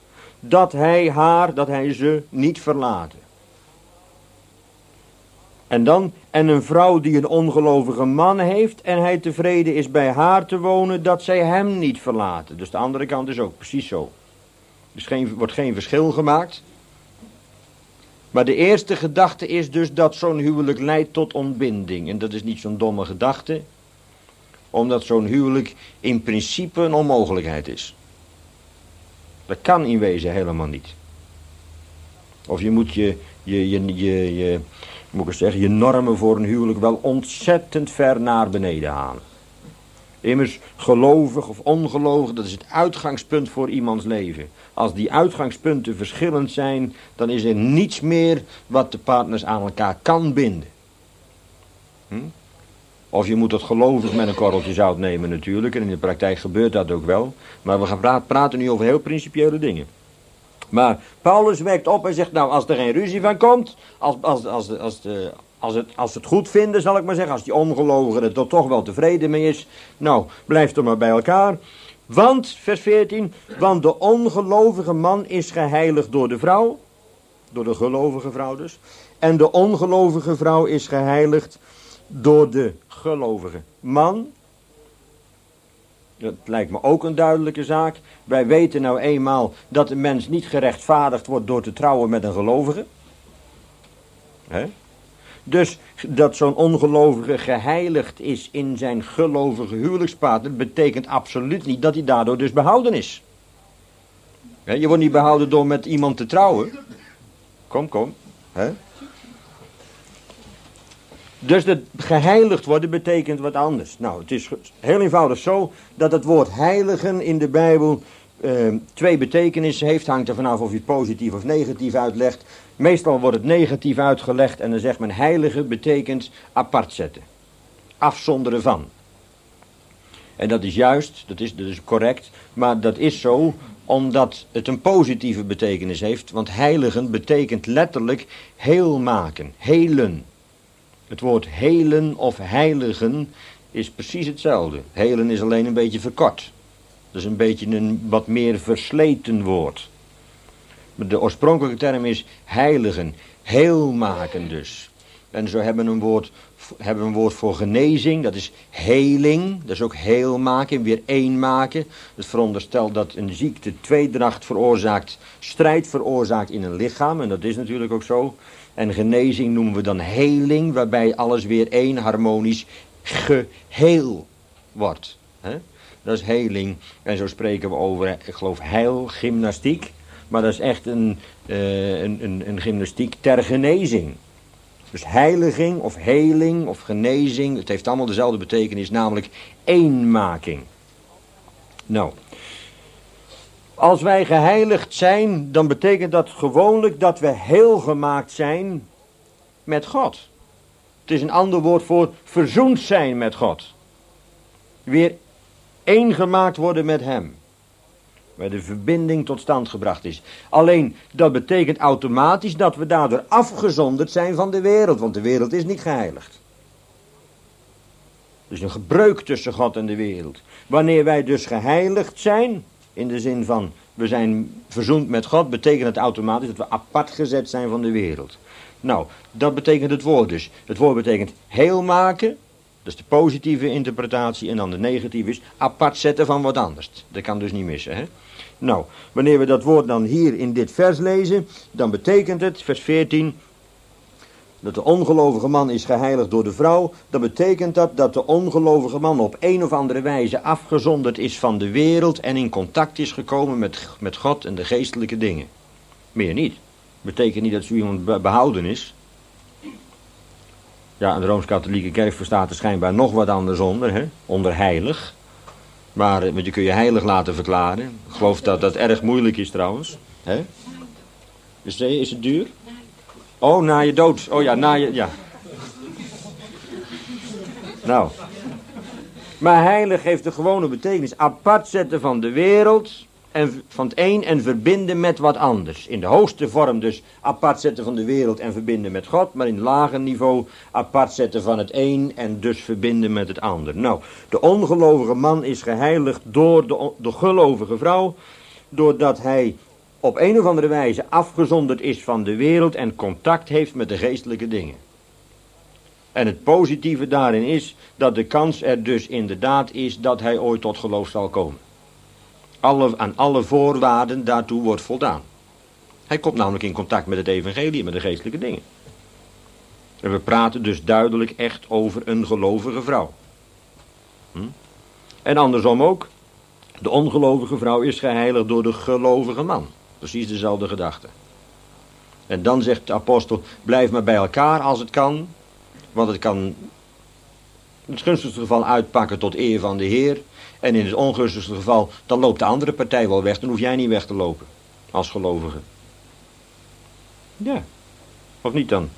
dat hij haar, dat hij ze niet verlaten. En dan, en een vrouw die een ongelovige man heeft en hij tevreden is bij haar te wonen, dat zij hem niet verlaten. Dus de andere kant is ook precies zo. Dus geen, wordt geen verschil gemaakt. Maar de eerste gedachte is dus dat zo'n huwelijk leidt tot ontbinding. En dat is niet zo'n domme gedachte, omdat zo'n huwelijk in principe een onmogelijkheid is. Dat kan in wezen helemaal niet. Of je moet je, je, je, je, je, moet ik zeggen, je normen voor een huwelijk wel ontzettend ver naar beneden halen. Immers, gelovig of ongelovig, dat is het uitgangspunt voor iemands leven. Als die uitgangspunten verschillend zijn, dan is er niets meer wat de partners aan elkaar kan binden. Hm? Of je moet het gelovig met een korreltje zout nemen natuurlijk, en in de praktijk gebeurt dat ook wel. Maar we gaan pra- praten nu over heel principiële dingen. Maar Paulus wekt op en zegt, nou, als er geen ruzie van komt, als, als, als, als, de, als, het, als het goed vinden, zal ik maar zeggen, als die ongelovige er toch, toch wel tevreden mee is, nou, blijf toch maar bij elkaar. Want, vers veertien, want de ongelovige man is geheiligd door de vrouw, door de gelovige vrouw dus, en de ongelovige vrouw is geheiligd door de gelovige man. Dat lijkt me ook een duidelijke zaak. Wij weten nou eenmaal dat een mens niet gerechtvaardigd wordt door te trouwen met een gelovige. He? Dus dat zo'n ongelovige geheiligd is in zijn gelovige huwelijkspartner, betekent absoluut niet dat hij daardoor dus behouden is. He? Je wordt niet behouden door met iemand te trouwen. Kom, kom. He? Dus dat geheiligd worden betekent wat anders. Nou, het is heel eenvoudig zo dat het woord heiligen in de Bijbel uh, twee betekenissen heeft. Hangt er vanaf of je het positief of negatief uitlegt. Meestal wordt het negatief uitgelegd en dan zegt men heilige betekent apart zetten. Afzonderen van. En dat is juist, dat is, dat is correct, maar dat is zo omdat het een positieve betekenis heeft. Want heiligen betekent letterlijk heel maken, helen. Het woord helen of heiligen is precies hetzelfde. Helen is alleen een beetje verkort. Dat is een beetje een wat meer versleten woord. De oorspronkelijke term is heiligen, heel maken dus. En zo hebben we een woord, hebben we een woord voor genezing, dat is heling. Dat is ook heel maken, weer één maken. Het veronderstelt dat een ziekte tweedracht veroorzaakt, strijd veroorzaakt in een lichaam. En dat is natuurlijk ook zo. En genezing noemen we dan heling, waarbij alles weer één harmonisch geheel wordt. He? Dat is heling. En zo spreken we over, ik geloof, heilgymnastiek. Maar dat is echt een, uh, een, een, een gymnastiek ter genezing. Dus heiliging of heling of genezing, het heeft allemaal dezelfde betekenis, namelijk eenmaking. Nou, als wij geheiligd zijn, dan betekent dat gewoonlijk dat we heel gemaakt zijn met God. Het is een ander woord voor verzoend zijn met God. Weer één gemaakt worden met hem. Waar de verbinding tot stand gebracht is. Alleen, dat betekent automatisch dat we daardoor afgezonderd zijn van de wereld. Want de wereld is niet geheiligd. Er is een gebreuk tussen God en de wereld. Wanneer wij dus geheiligd zijn, in de zin van we zijn verzoend met God, betekent het automatisch dat we apart gezet zijn van de wereld. Nou, dat betekent het woord dus. Het woord betekent heel maken, dat is de positieve interpretatie, en dan de negatieve is apart zetten van wat anders. Dat kan dus niet missen, hè. Nou, wanneer we dat woord dan hier in dit vers lezen, dan betekent het, vers veertien, dat de ongelovige man is geheiligd door de vrouw, dan betekent dat dat de ongelovige man op een of andere wijze afgezonderd is van de wereld en in contact is gekomen met, met God en de geestelijke dingen. Meer niet. Betekent niet dat zo iemand behouden is. Ja, de Rooms-Katholieke Kerk verstaat er schijnbaar nog wat anders onder, hè? Onder heilig. Maar want je kun je heilig laten verklaren. Ik geloof dat dat erg moeilijk is trouwens. Hè? Is, is het duur? Oh, na je dood. Oh ja, na je... Ja. Nou. Maar heilig heeft de gewone betekenis. Apart zetten van de wereld. En van het een en verbinden met wat anders. In de hoogste vorm dus apart zetten van de wereld en verbinden met God. Maar in het lager niveau apart zetten van het een en dus verbinden met het ander. Nou, de ongelovige man is geheiligd door de, de gelovige vrouw. Doordat hij op een of andere wijze afgezonderd is van de wereld en contact heeft met de geestelijke dingen. En het positieve daarin is dat de kans er dus inderdaad is dat hij ooit tot geloof zal komen. Alle, aan alle voorwaarden daartoe wordt voldaan. Hij komt namelijk in contact met het evangelie, met de geestelijke dingen. En we praten dus duidelijk echt over een gelovige vrouw. Hm? En andersom ook. De ongelovige vrouw is geheiligd door de gelovige man. Precies dezelfde gedachte. En dan zegt de apostel, blijf maar bij elkaar als het kan. Want het kan in het gunstigste geval uitpakken tot eer van de Heer. En in het ongunstigste geval, dan loopt de andere partij wel weg. Dan hoef jij niet weg te lopen. Als gelovige. Ja. Of niet dan?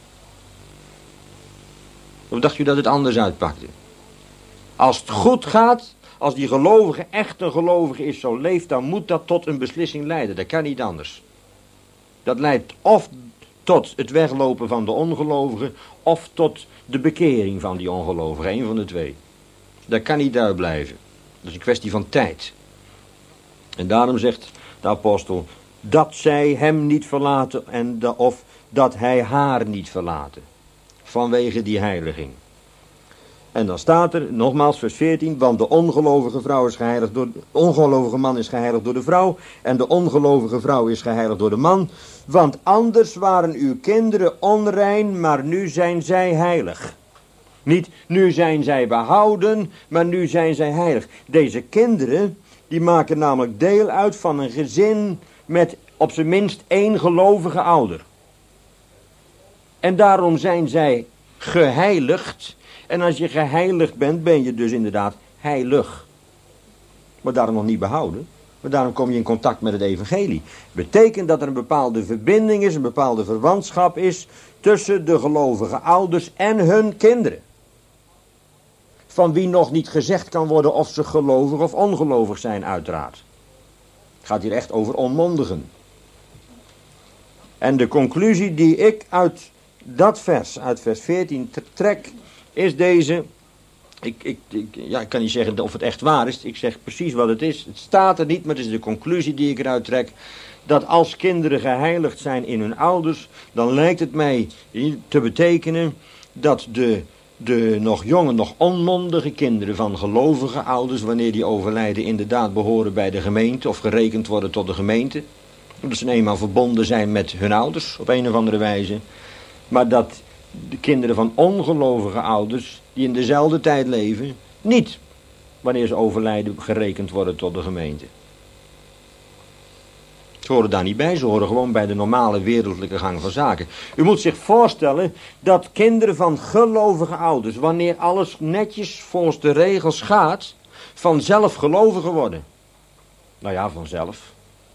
Of dacht u dat het anders uitpakte? Als het goed gaat, als die gelovige echt een gelovige is, zo leeft, dan moet dat tot een beslissing leiden. Dat kan niet anders. Dat leidt of tot het weglopen van de ongelovige, of tot de bekering van die ongelovige. Eén van de twee. Dat kan niet uit blijven. Dat is een kwestie van tijd. En daarom zegt de apostel, dat zij hem niet verlaten, en de, of dat hij haar niet verlaten. Vanwege die heiliging. En dan staat er, nogmaals vers veertien, want de ongelovige vrouw is geheiligd door, de ongelovige man is geheiligd door de vrouw, en de ongelovige vrouw is geheiligd door de man, want anders waren uw kinderen onrein, maar nu zijn zij heilig. Niet, nu zijn zij behouden, maar nu zijn zij heilig. Deze kinderen, die maken namelijk deel uit van een gezin met op zijn minst één gelovige ouder. En daarom zijn zij geheiligd. En als je geheiligd bent, ben je dus inderdaad heilig. Maar daarom nog niet behouden. Maar daarom kom je in contact met het evangelie. Betekent dat er een bepaalde verbinding is, een bepaalde verwantschap is tussen de gelovige ouders en hun kinderen. Van wie nog niet gezegd kan worden of ze gelovig of ongelovig zijn, uiteraard. Het gaat hier echt over onmondigen. En de conclusie die ik uit dat vers, uit vers veertien, trek, is deze. Ik, ik, ik, ja, ik kan niet zeggen of het echt waar is. Ik zeg precies wat het is. Het staat er niet, maar het is de conclusie die ik eruit trek. Dat als kinderen geheiligd zijn in hun ouders, dan lijkt het mij te betekenen dat de, de nog jonge, nog onmondige kinderen van gelovige ouders, wanneer die overlijden, inderdaad behoren bij de gemeente of gerekend worden tot de gemeente. Omdat ze eenmaal verbonden zijn met hun ouders op een of andere wijze. Maar dat de kinderen van ongelovige ouders, die in dezelfde tijd leven, niet, wanneer ze overlijden, gerekend worden tot de gemeente. Ze horen daar niet bij, ze horen gewoon bij de normale wereldlijke gang van zaken. U moet zich voorstellen dat kinderen van gelovige ouders, wanneer alles netjes volgens de regels gaat, vanzelf gelovigen worden. Nou ja, vanzelf.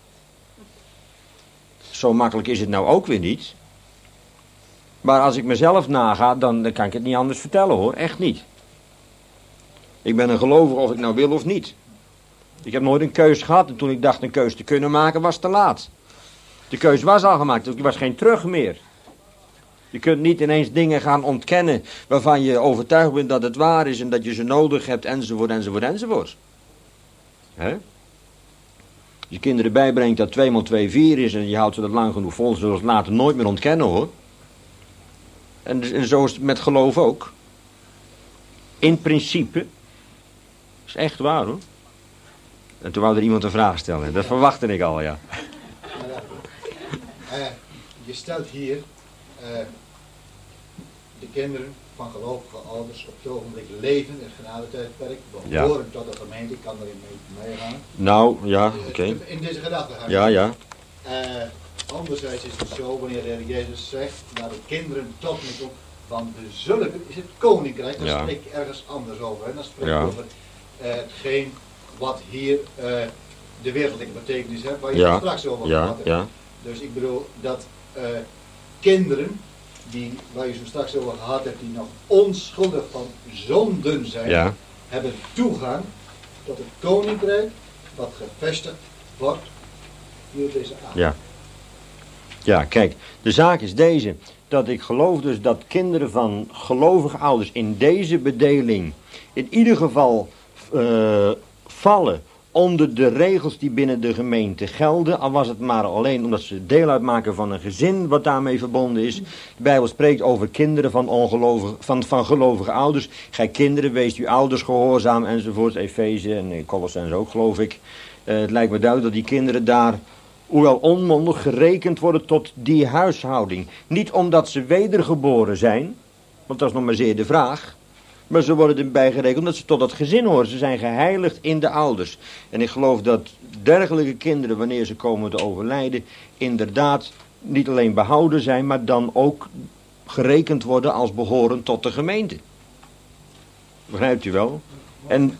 Zo makkelijk is het nou ook weer niet. Maar als ik mezelf naga, dan, dan kan ik het niet anders vertellen hoor, echt niet. Ik ben een gelovige of ik nou wil of niet. Ik heb nooit een keus gehad en toen ik dacht een keus te kunnen maken was te laat. De keus was al gemaakt, er was geen terug meer. Je kunt niet ineens dingen gaan ontkennen waarvan je overtuigd bent dat het waar is en dat je ze nodig hebt enzovoort enzovoort enzovoort. Hè? Als je kinderen bijbrengt dat twee maal twee vier is en je houdt ze dat lang genoeg vol, zullen ze het later nooit meer ontkennen hoor. En, en zo is het met geloof ook. In principe. Dat is echt waar hoor. En toen wou er iemand een vraag stellen. Dat verwachtte ik al, ja. Uh, je stelt hier uh, de kinderen van gelovige ouders op het ogenblik leven in het genadetijdperk. Behoren ja. tot de gemeente, ik kan erin mee, meegaan. Nou, ja, oké. Okay. In deze gedachte gaan. Ja, ja. Uh, anderzijds is het zo, wanneer de Heer Jezus zegt, naar de kinderen tot me toe, van de zulken is het koninkrijk. Dan ja. spreek je ergens anders over. Hè? Dan spreek je ja. over uh, hetgeen wat hier uh, de wereldlijke betekenis heeft, waar je ja. het straks over ja. gehad hebt. Ja. Dus ik bedoel dat uh, kinderen, die, waar je zo straks over gehad hebt, die nog onschuldig van zonden zijn, ja. hebben toegang tot het koninkrijk wat gevestigd wordt hier op deze aarde. Ja. Ja, kijk, de zaak is deze, dat ik geloof dus dat kinderen van gelovige ouders in deze bedeling in ieder geval uh, vallen onder de regels die binnen de gemeente gelden, al was het maar alleen omdat ze deel uitmaken van een gezin wat daarmee verbonden is. De Bijbel spreekt over kinderen van, ongelovige, van, van gelovige ouders. Gij kinderen, wees uw ouders gehoorzaam enzovoort, Efeze en Colossens ook geloof ik. Uh, het lijkt me duidelijk dat die kinderen daar, hoewel onmondig, gerekend worden tot die huishouding. Niet omdat ze wedergeboren zijn, want dat is nog maar zeer de vraag. Maar ze worden erbij gerekend omdat ze tot dat gezin horen. Ze zijn geheiligd in de ouders. En ik geloof dat dergelijke kinderen, wanneer ze komen te overlijden, inderdaad niet alleen behouden zijn, maar dan ook gerekend worden als behorend tot de gemeente. Begrijpt u wel? En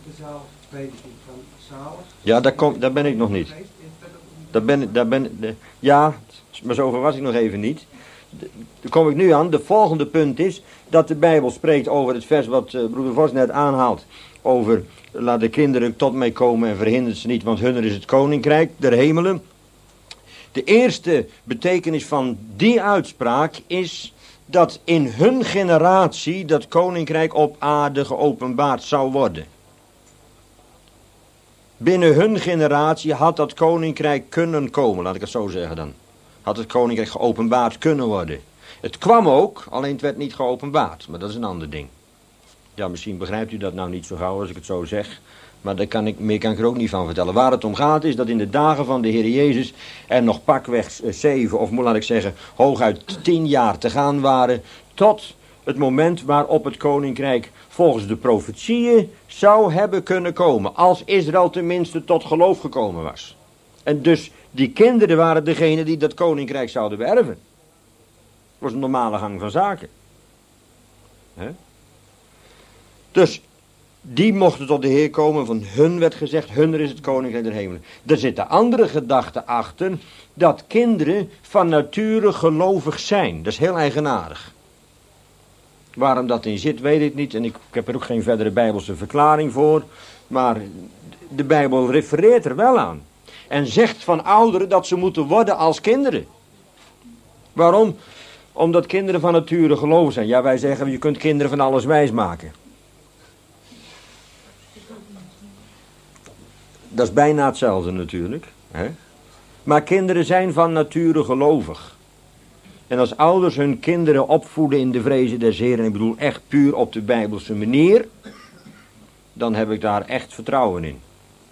ja, daar, kom, daar ben ik nog niet. Daar ben, daar ben, de, ja, maar zover was ik nog even niet. Daar kom ik nu aan. De volgende punt is dat de Bijbel spreekt over het vers wat uh, broeder Vos net aanhaalt. Over, laat de kinderen tot mij komen en verhindert ze niet, want hunner is het koninkrijk der hemelen. De eerste betekenis van die uitspraak is dat in hun generatie dat koninkrijk op aarde geopenbaard zou worden. Binnen hun generatie had dat koninkrijk kunnen komen, laat ik het zo zeggen dan. Had het koninkrijk geopenbaard kunnen worden. Het kwam ook, alleen het werd niet geopenbaard. Maar dat is een ander ding. Ja, misschien begrijpt u dat nou niet zo gauw als ik het zo zeg. Maar daar kan ik, meer kan ik er ook niet van vertellen. Waar het om gaat is dat in de dagen van de Heer Jezus er nog pakweg zeven, of moet laat ik zeggen, hooguit tien jaar te gaan waren. Tot het moment waarop het koninkrijk volgens de profetieën zou hebben kunnen komen. Als Israël tenminste tot geloof gekomen was. En dus die kinderen waren degene die dat koninkrijk zouden beërven. Dat was een normale gang van zaken. He? Dus die mochten tot de Heer komen. Van hun werd gezegd, hunner is het koninkrijk der hemelen. Er zit de andere gedachte achter, dat kinderen van nature gelovig zijn. Dat is heel eigenaardig. Waarom dat in zit, weet ik niet. En ik, ik heb er ook geen verdere Bijbelse verklaring voor. Maar de Bijbel refereert er wel aan. En zegt van ouderen dat ze moeten worden als kinderen. Waarom? Omdat kinderen van nature gelovig zijn. Ja, wij zeggen, je kunt kinderen van alles wijs maken. Dat is bijna hetzelfde natuurlijk. Hè? Maar kinderen zijn van nature gelovig. En als ouders hun kinderen opvoeden in de vrezen des Heeren, en ik bedoel echt puur op de Bijbelse manier, dan heb ik daar echt vertrouwen in.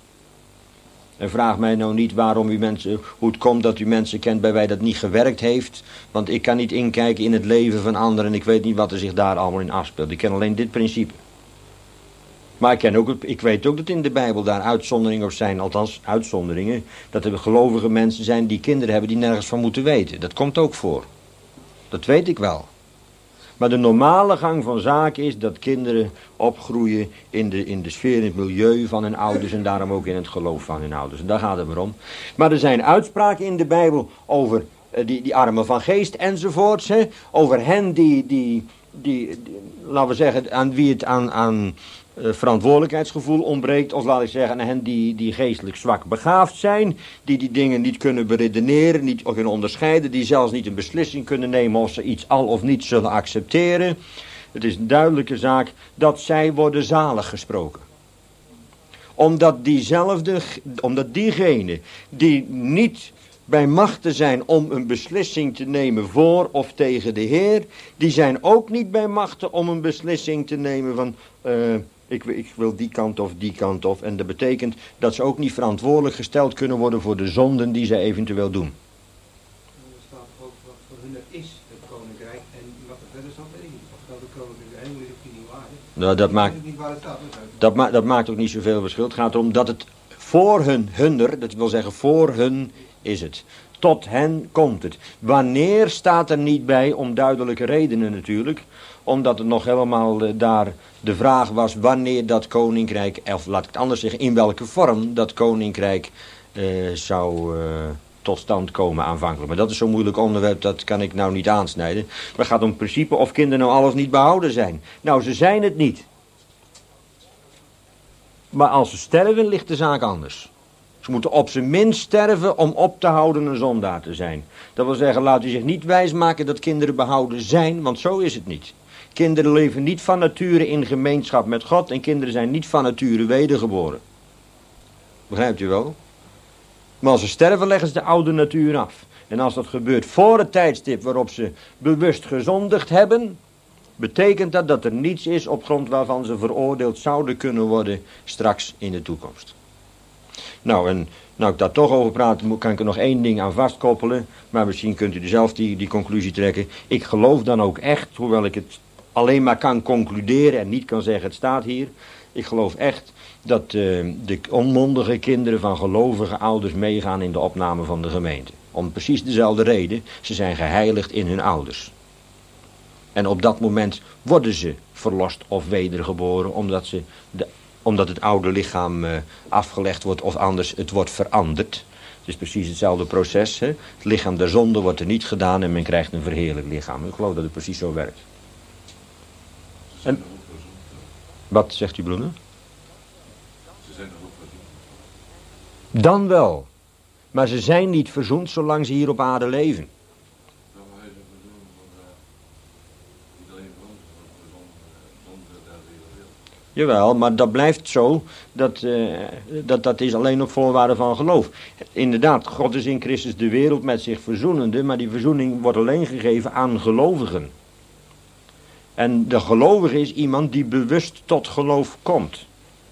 En vraag mij nou niet waarom u mensen, hoe het komt dat u mensen kent bij wie dat niet gewerkt heeft. Want ik kan niet inkijken in het leven van anderen en ik weet niet wat er zich daar allemaal in afspeelt. Ik ken alleen dit principe. Maar ik, ken ook, ik weet ook dat in de Bijbel daar uitzonderingen op zijn, althans uitzonderingen. Dat er gelovige mensen zijn die kinderen hebben die nergens van moeten weten. Dat komt ook voor. Dat weet ik wel. Maar de normale gang van zaken is dat kinderen opgroeien in de, in de sfeer, in het milieu van hun ouders en daarom ook in het geloof van hun ouders. En daar gaat het maar om. Maar er zijn uitspraken in de Bijbel over uh, die, die armen van geest enzovoorts. Hè, over hen die, die, die, die, laten we zeggen, aan wie het aan, aan uh, verantwoordelijkheidsgevoel ontbreekt. Of laat ik zeggen, aan hen die, die geestelijk zwak begaafd zijn. Die die dingen niet kunnen beredeneren, niet kunnen onderscheiden. Die zelfs niet een beslissing kunnen nemen of ze iets al of niet zullen accepteren. Het is een duidelijke zaak dat zij worden zalig gesproken. Omdat diezelfde, omdat diegenen die niet bij machte zijn om een beslissing te nemen voor of tegen de Heer, die zijn ook niet bij machte om een beslissing te nemen van uh, ik, ik wil die kant of die kant of. En dat betekent dat ze ook niet verantwoordelijk gesteld kunnen worden voor de zonden die ze eventueel doen. Er staat ook wat voor hun is het koninkrijk en wat er verder staat weet ik niet. Of dat het koninkrijk der hemelen is of niet waar is. Nou, dat maakt, dat, ma dat maakt ook niet zoveel verschil. Het gaat erom dat het voor hun, hunner, dat wil zeggen voor hun is het. Tot hen komt het. Wanneer staat er niet bij, om duidelijke redenen natuurlijk. Omdat het nog helemaal uh, daar de vraag was wanneer dat koninkrijk, of laat ik het anders zeggen, in welke vorm dat koninkrijk uh, zou uh, tot stand komen aanvankelijk. Maar dat is zo'n moeilijk onderwerp, dat kan ik nou niet aansnijden. Maar het gaat om het principe of kinderen nou alles niet behouden zijn. Nou, ze zijn het niet. Maar als ze sterven, ligt de zaak anders. Ze moeten op zijn minst sterven om op te houden een zondaar te zijn. Dat wil zeggen, laat u zich niet wijsmaken dat kinderen behouden zijn, want zo is het niet. Kinderen leven niet van nature in gemeenschap met God en kinderen zijn niet van nature wedergeboren. Begrijpt u wel? Maar als ze sterven leggen ze de oude natuur af. En als dat gebeurt voor het tijdstip waarop ze bewust gezondigd hebben, betekent dat dat er niets is op grond waarvan ze veroordeeld zouden kunnen worden straks in de toekomst. Nou, en nou ik daar toch over praat, kan ik er nog één ding aan vastkoppelen. Maar misschien kunt u er zelf die, die conclusie trekken. Ik geloof dan ook echt, hoewel ik het alleen maar kan concluderen en niet kan zeggen het staat hier. Ik geloof echt dat uh, de onmondige kinderen van gelovige ouders meegaan in de opname van de gemeente. Om precies dezelfde reden, ze zijn geheiligd in hun ouders. En op dat moment worden ze verlost of wedergeboren, omdat, ze de, omdat het oude lichaam uh, afgelegd wordt of anders het wordt veranderd. Het is precies hetzelfde proces. Hè? Het lichaam der zonde wordt er niet gedaan en men krijgt een verheerlijk lichaam. Ik geloof dat het precies zo werkt. En, wat zegt u, broeder? Ze zijn nog ook verzoend. Dan wel. Maar ze zijn niet verzoend zolang ze hier op aarde leven. Dan maar hij is een verzoen van uh, niet alleen voor ons, maar voor zonder daar weer wil. Jawel, maar dat blijft zo. Dat, uh, dat, dat is alleen op voorwaarde van geloof. Inderdaad, God is in Christus de wereld met zich verzoenende, maar die verzoening wordt alleen gegeven aan gelovigen. En de gelovige is iemand die bewust tot geloof komt.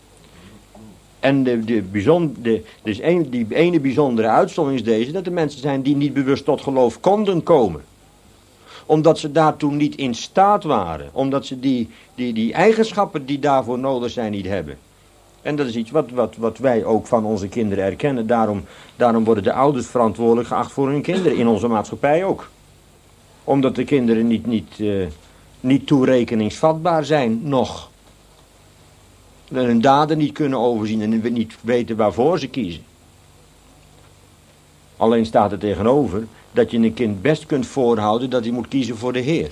En de, de bijzonder, de, dus een, die ene bijzondere uitzondering is deze, dat er mensen zijn die niet bewust tot geloof konden komen. Omdat ze daartoe niet in staat waren. Omdat ze die, die, die eigenschappen die daarvoor nodig zijn niet hebben. En dat is iets wat, wat, wat wij ook van onze kinderen erkennen. Daarom, daarom worden de ouders verantwoordelijk geacht voor hun kinderen. In onze maatschappij ook. Omdat de kinderen niet, niet, uh, niet toerekeningsvatbaar zijn nog. Hun daden niet kunnen overzien en niet weten waarvoor ze kiezen. Alleen staat er tegenover dat je een kind best kunt voorhouden dat hij moet kiezen voor de Heer.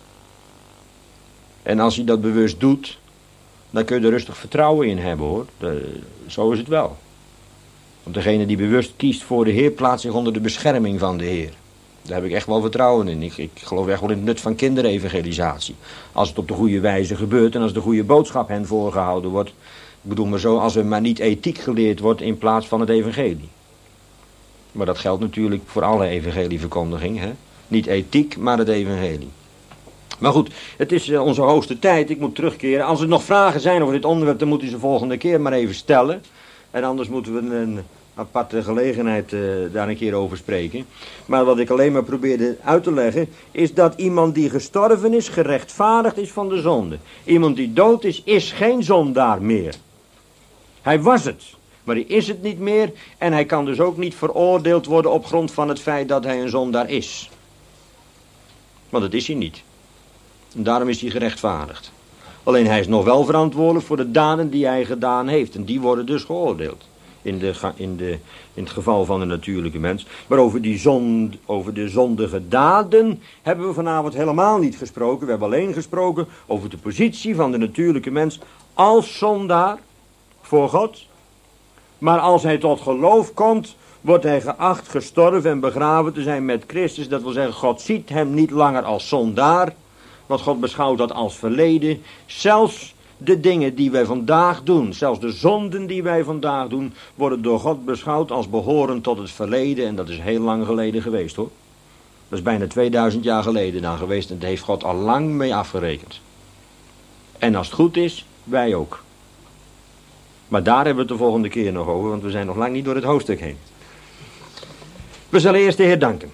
En als hij dat bewust doet, dan kun je er rustig vertrouwen in hebben, hoor. De, zo is het wel. Want degene die bewust kiest voor de Heer plaatst zich onder de bescherming van de Heer. Daar heb ik echt wel vertrouwen in. Ik, ik geloof echt wel in het nut van kinderevangelisatie. Als het op de goede wijze gebeurt en als de goede boodschap hen voorgehouden wordt. Ik bedoel maar zo, als er maar niet ethiek geleerd wordt in plaats van het evangelie. Maar dat geldt natuurlijk voor alle evangelieverkondiging. Hè? Niet ethiek, maar het evangelie. Maar goed, het is uh, onze hoogste tijd. Ik moet terugkeren. Als er nog vragen zijn over dit onderwerp, dan moet u ze volgende keer maar even stellen. En anders moeten we een aparte gelegenheid uh, daar een keer over spreken. Maar wat ik alleen maar probeerde uit te leggen, is dat iemand die gestorven is, gerechtvaardigd is van de zonde. Iemand die dood is, is geen zondaar meer. Hij was het, maar hij is het niet meer. En hij kan dus ook niet veroordeeld worden op grond van het feit dat hij een zondaar is. Want dat is hij niet. En daarom is hij gerechtvaardigd. Alleen hij is nog wel verantwoordelijk voor de daden die hij gedaan heeft. En die worden dus geoordeeld. In, de, in, de, in het geval van de natuurlijke mens. Maar over, die zon, over de zondige daden hebben we vanavond helemaal niet gesproken. We hebben alleen gesproken over de positie van de natuurlijke mens als zondaar voor God. Maar als hij tot geloof komt, wordt hij geacht gestorven en begraven te zijn met Christus. Dat wil zeggen, God ziet hem niet langer als zondaar. Want God beschouwt dat als verleden. Zelfs de dingen die wij vandaag doen, zelfs de zonden die wij vandaag doen, worden door God beschouwd als behorend tot het verleden. En dat is heel lang geleden geweest, hoor. Dat is bijna tweeduizend jaar geleden dan geweest. En daar heeft God al lang mee afgerekend. En als het goed is, wij ook. Maar daar hebben we het de volgende keer nog over, want we zijn nog lang niet door het hoofdstuk heen. We zullen eerst de Heer danken.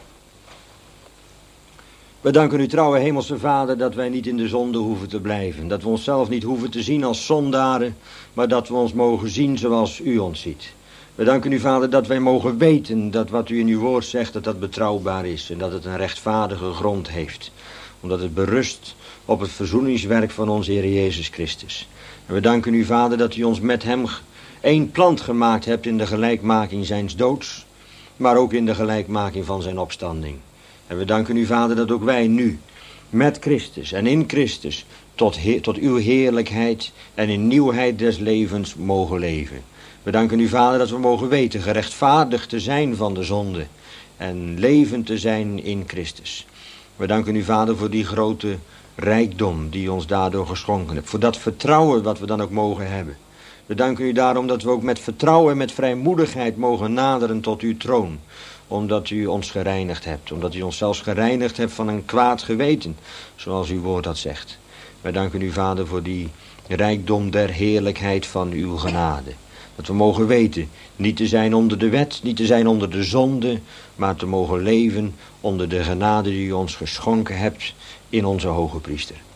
We danken u, trouwe hemelse Vader, dat wij niet in de zonde hoeven te blijven. Dat we onszelf niet hoeven te zien als zondaren, maar dat we ons mogen zien zoals u ons ziet. We danken u, Vader, dat wij mogen weten dat wat u in uw woord zegt, dat dat betrouwbaar is. En dat het een rechtvaardige grond heeft. Omdat het berust op het verzoeningswerk van onze Heer Jezus Christus. En we danken u, Vader, dat u ons met hem één plant gemaakt hebt in de gelijkmaking zijns doods, maar ook in de gelijkmaking van zijn opstanding. En we danken u, Vader, dat ook wij nu met Christus en in Christus tot, he- tot uw heerlijkheid en in nieuwheid des levens mogen leven. We danken u, Vader, dat we mogen weten gerechtvaardigd te zijn van de zonde en levend te zijn in Christus. We danken u, Vader, voor die grote rijkdom die ons daardoor geschonken hebt. Voor dat vertrouwen wat we dan ook mogen hebben. We danken u daarom dat we ook met vertrouwen en met vrijmoedigheid mogen naderen tot uw troon. Omdat u ons gereinigd hebt. Omdat u ons zelfs gereinigd hebt van een kwaad geweten. Zoals uw woord dat zegt. Wij danken u, Vader, voor die rijkdom der heerlijkheid van uw genade. Dat we mogen weten, niet te zijn onder de wet, niet te zijn onder de zonde, maar te mogen leven onder de genade die u ons geschonken hebt in onze hoge priester.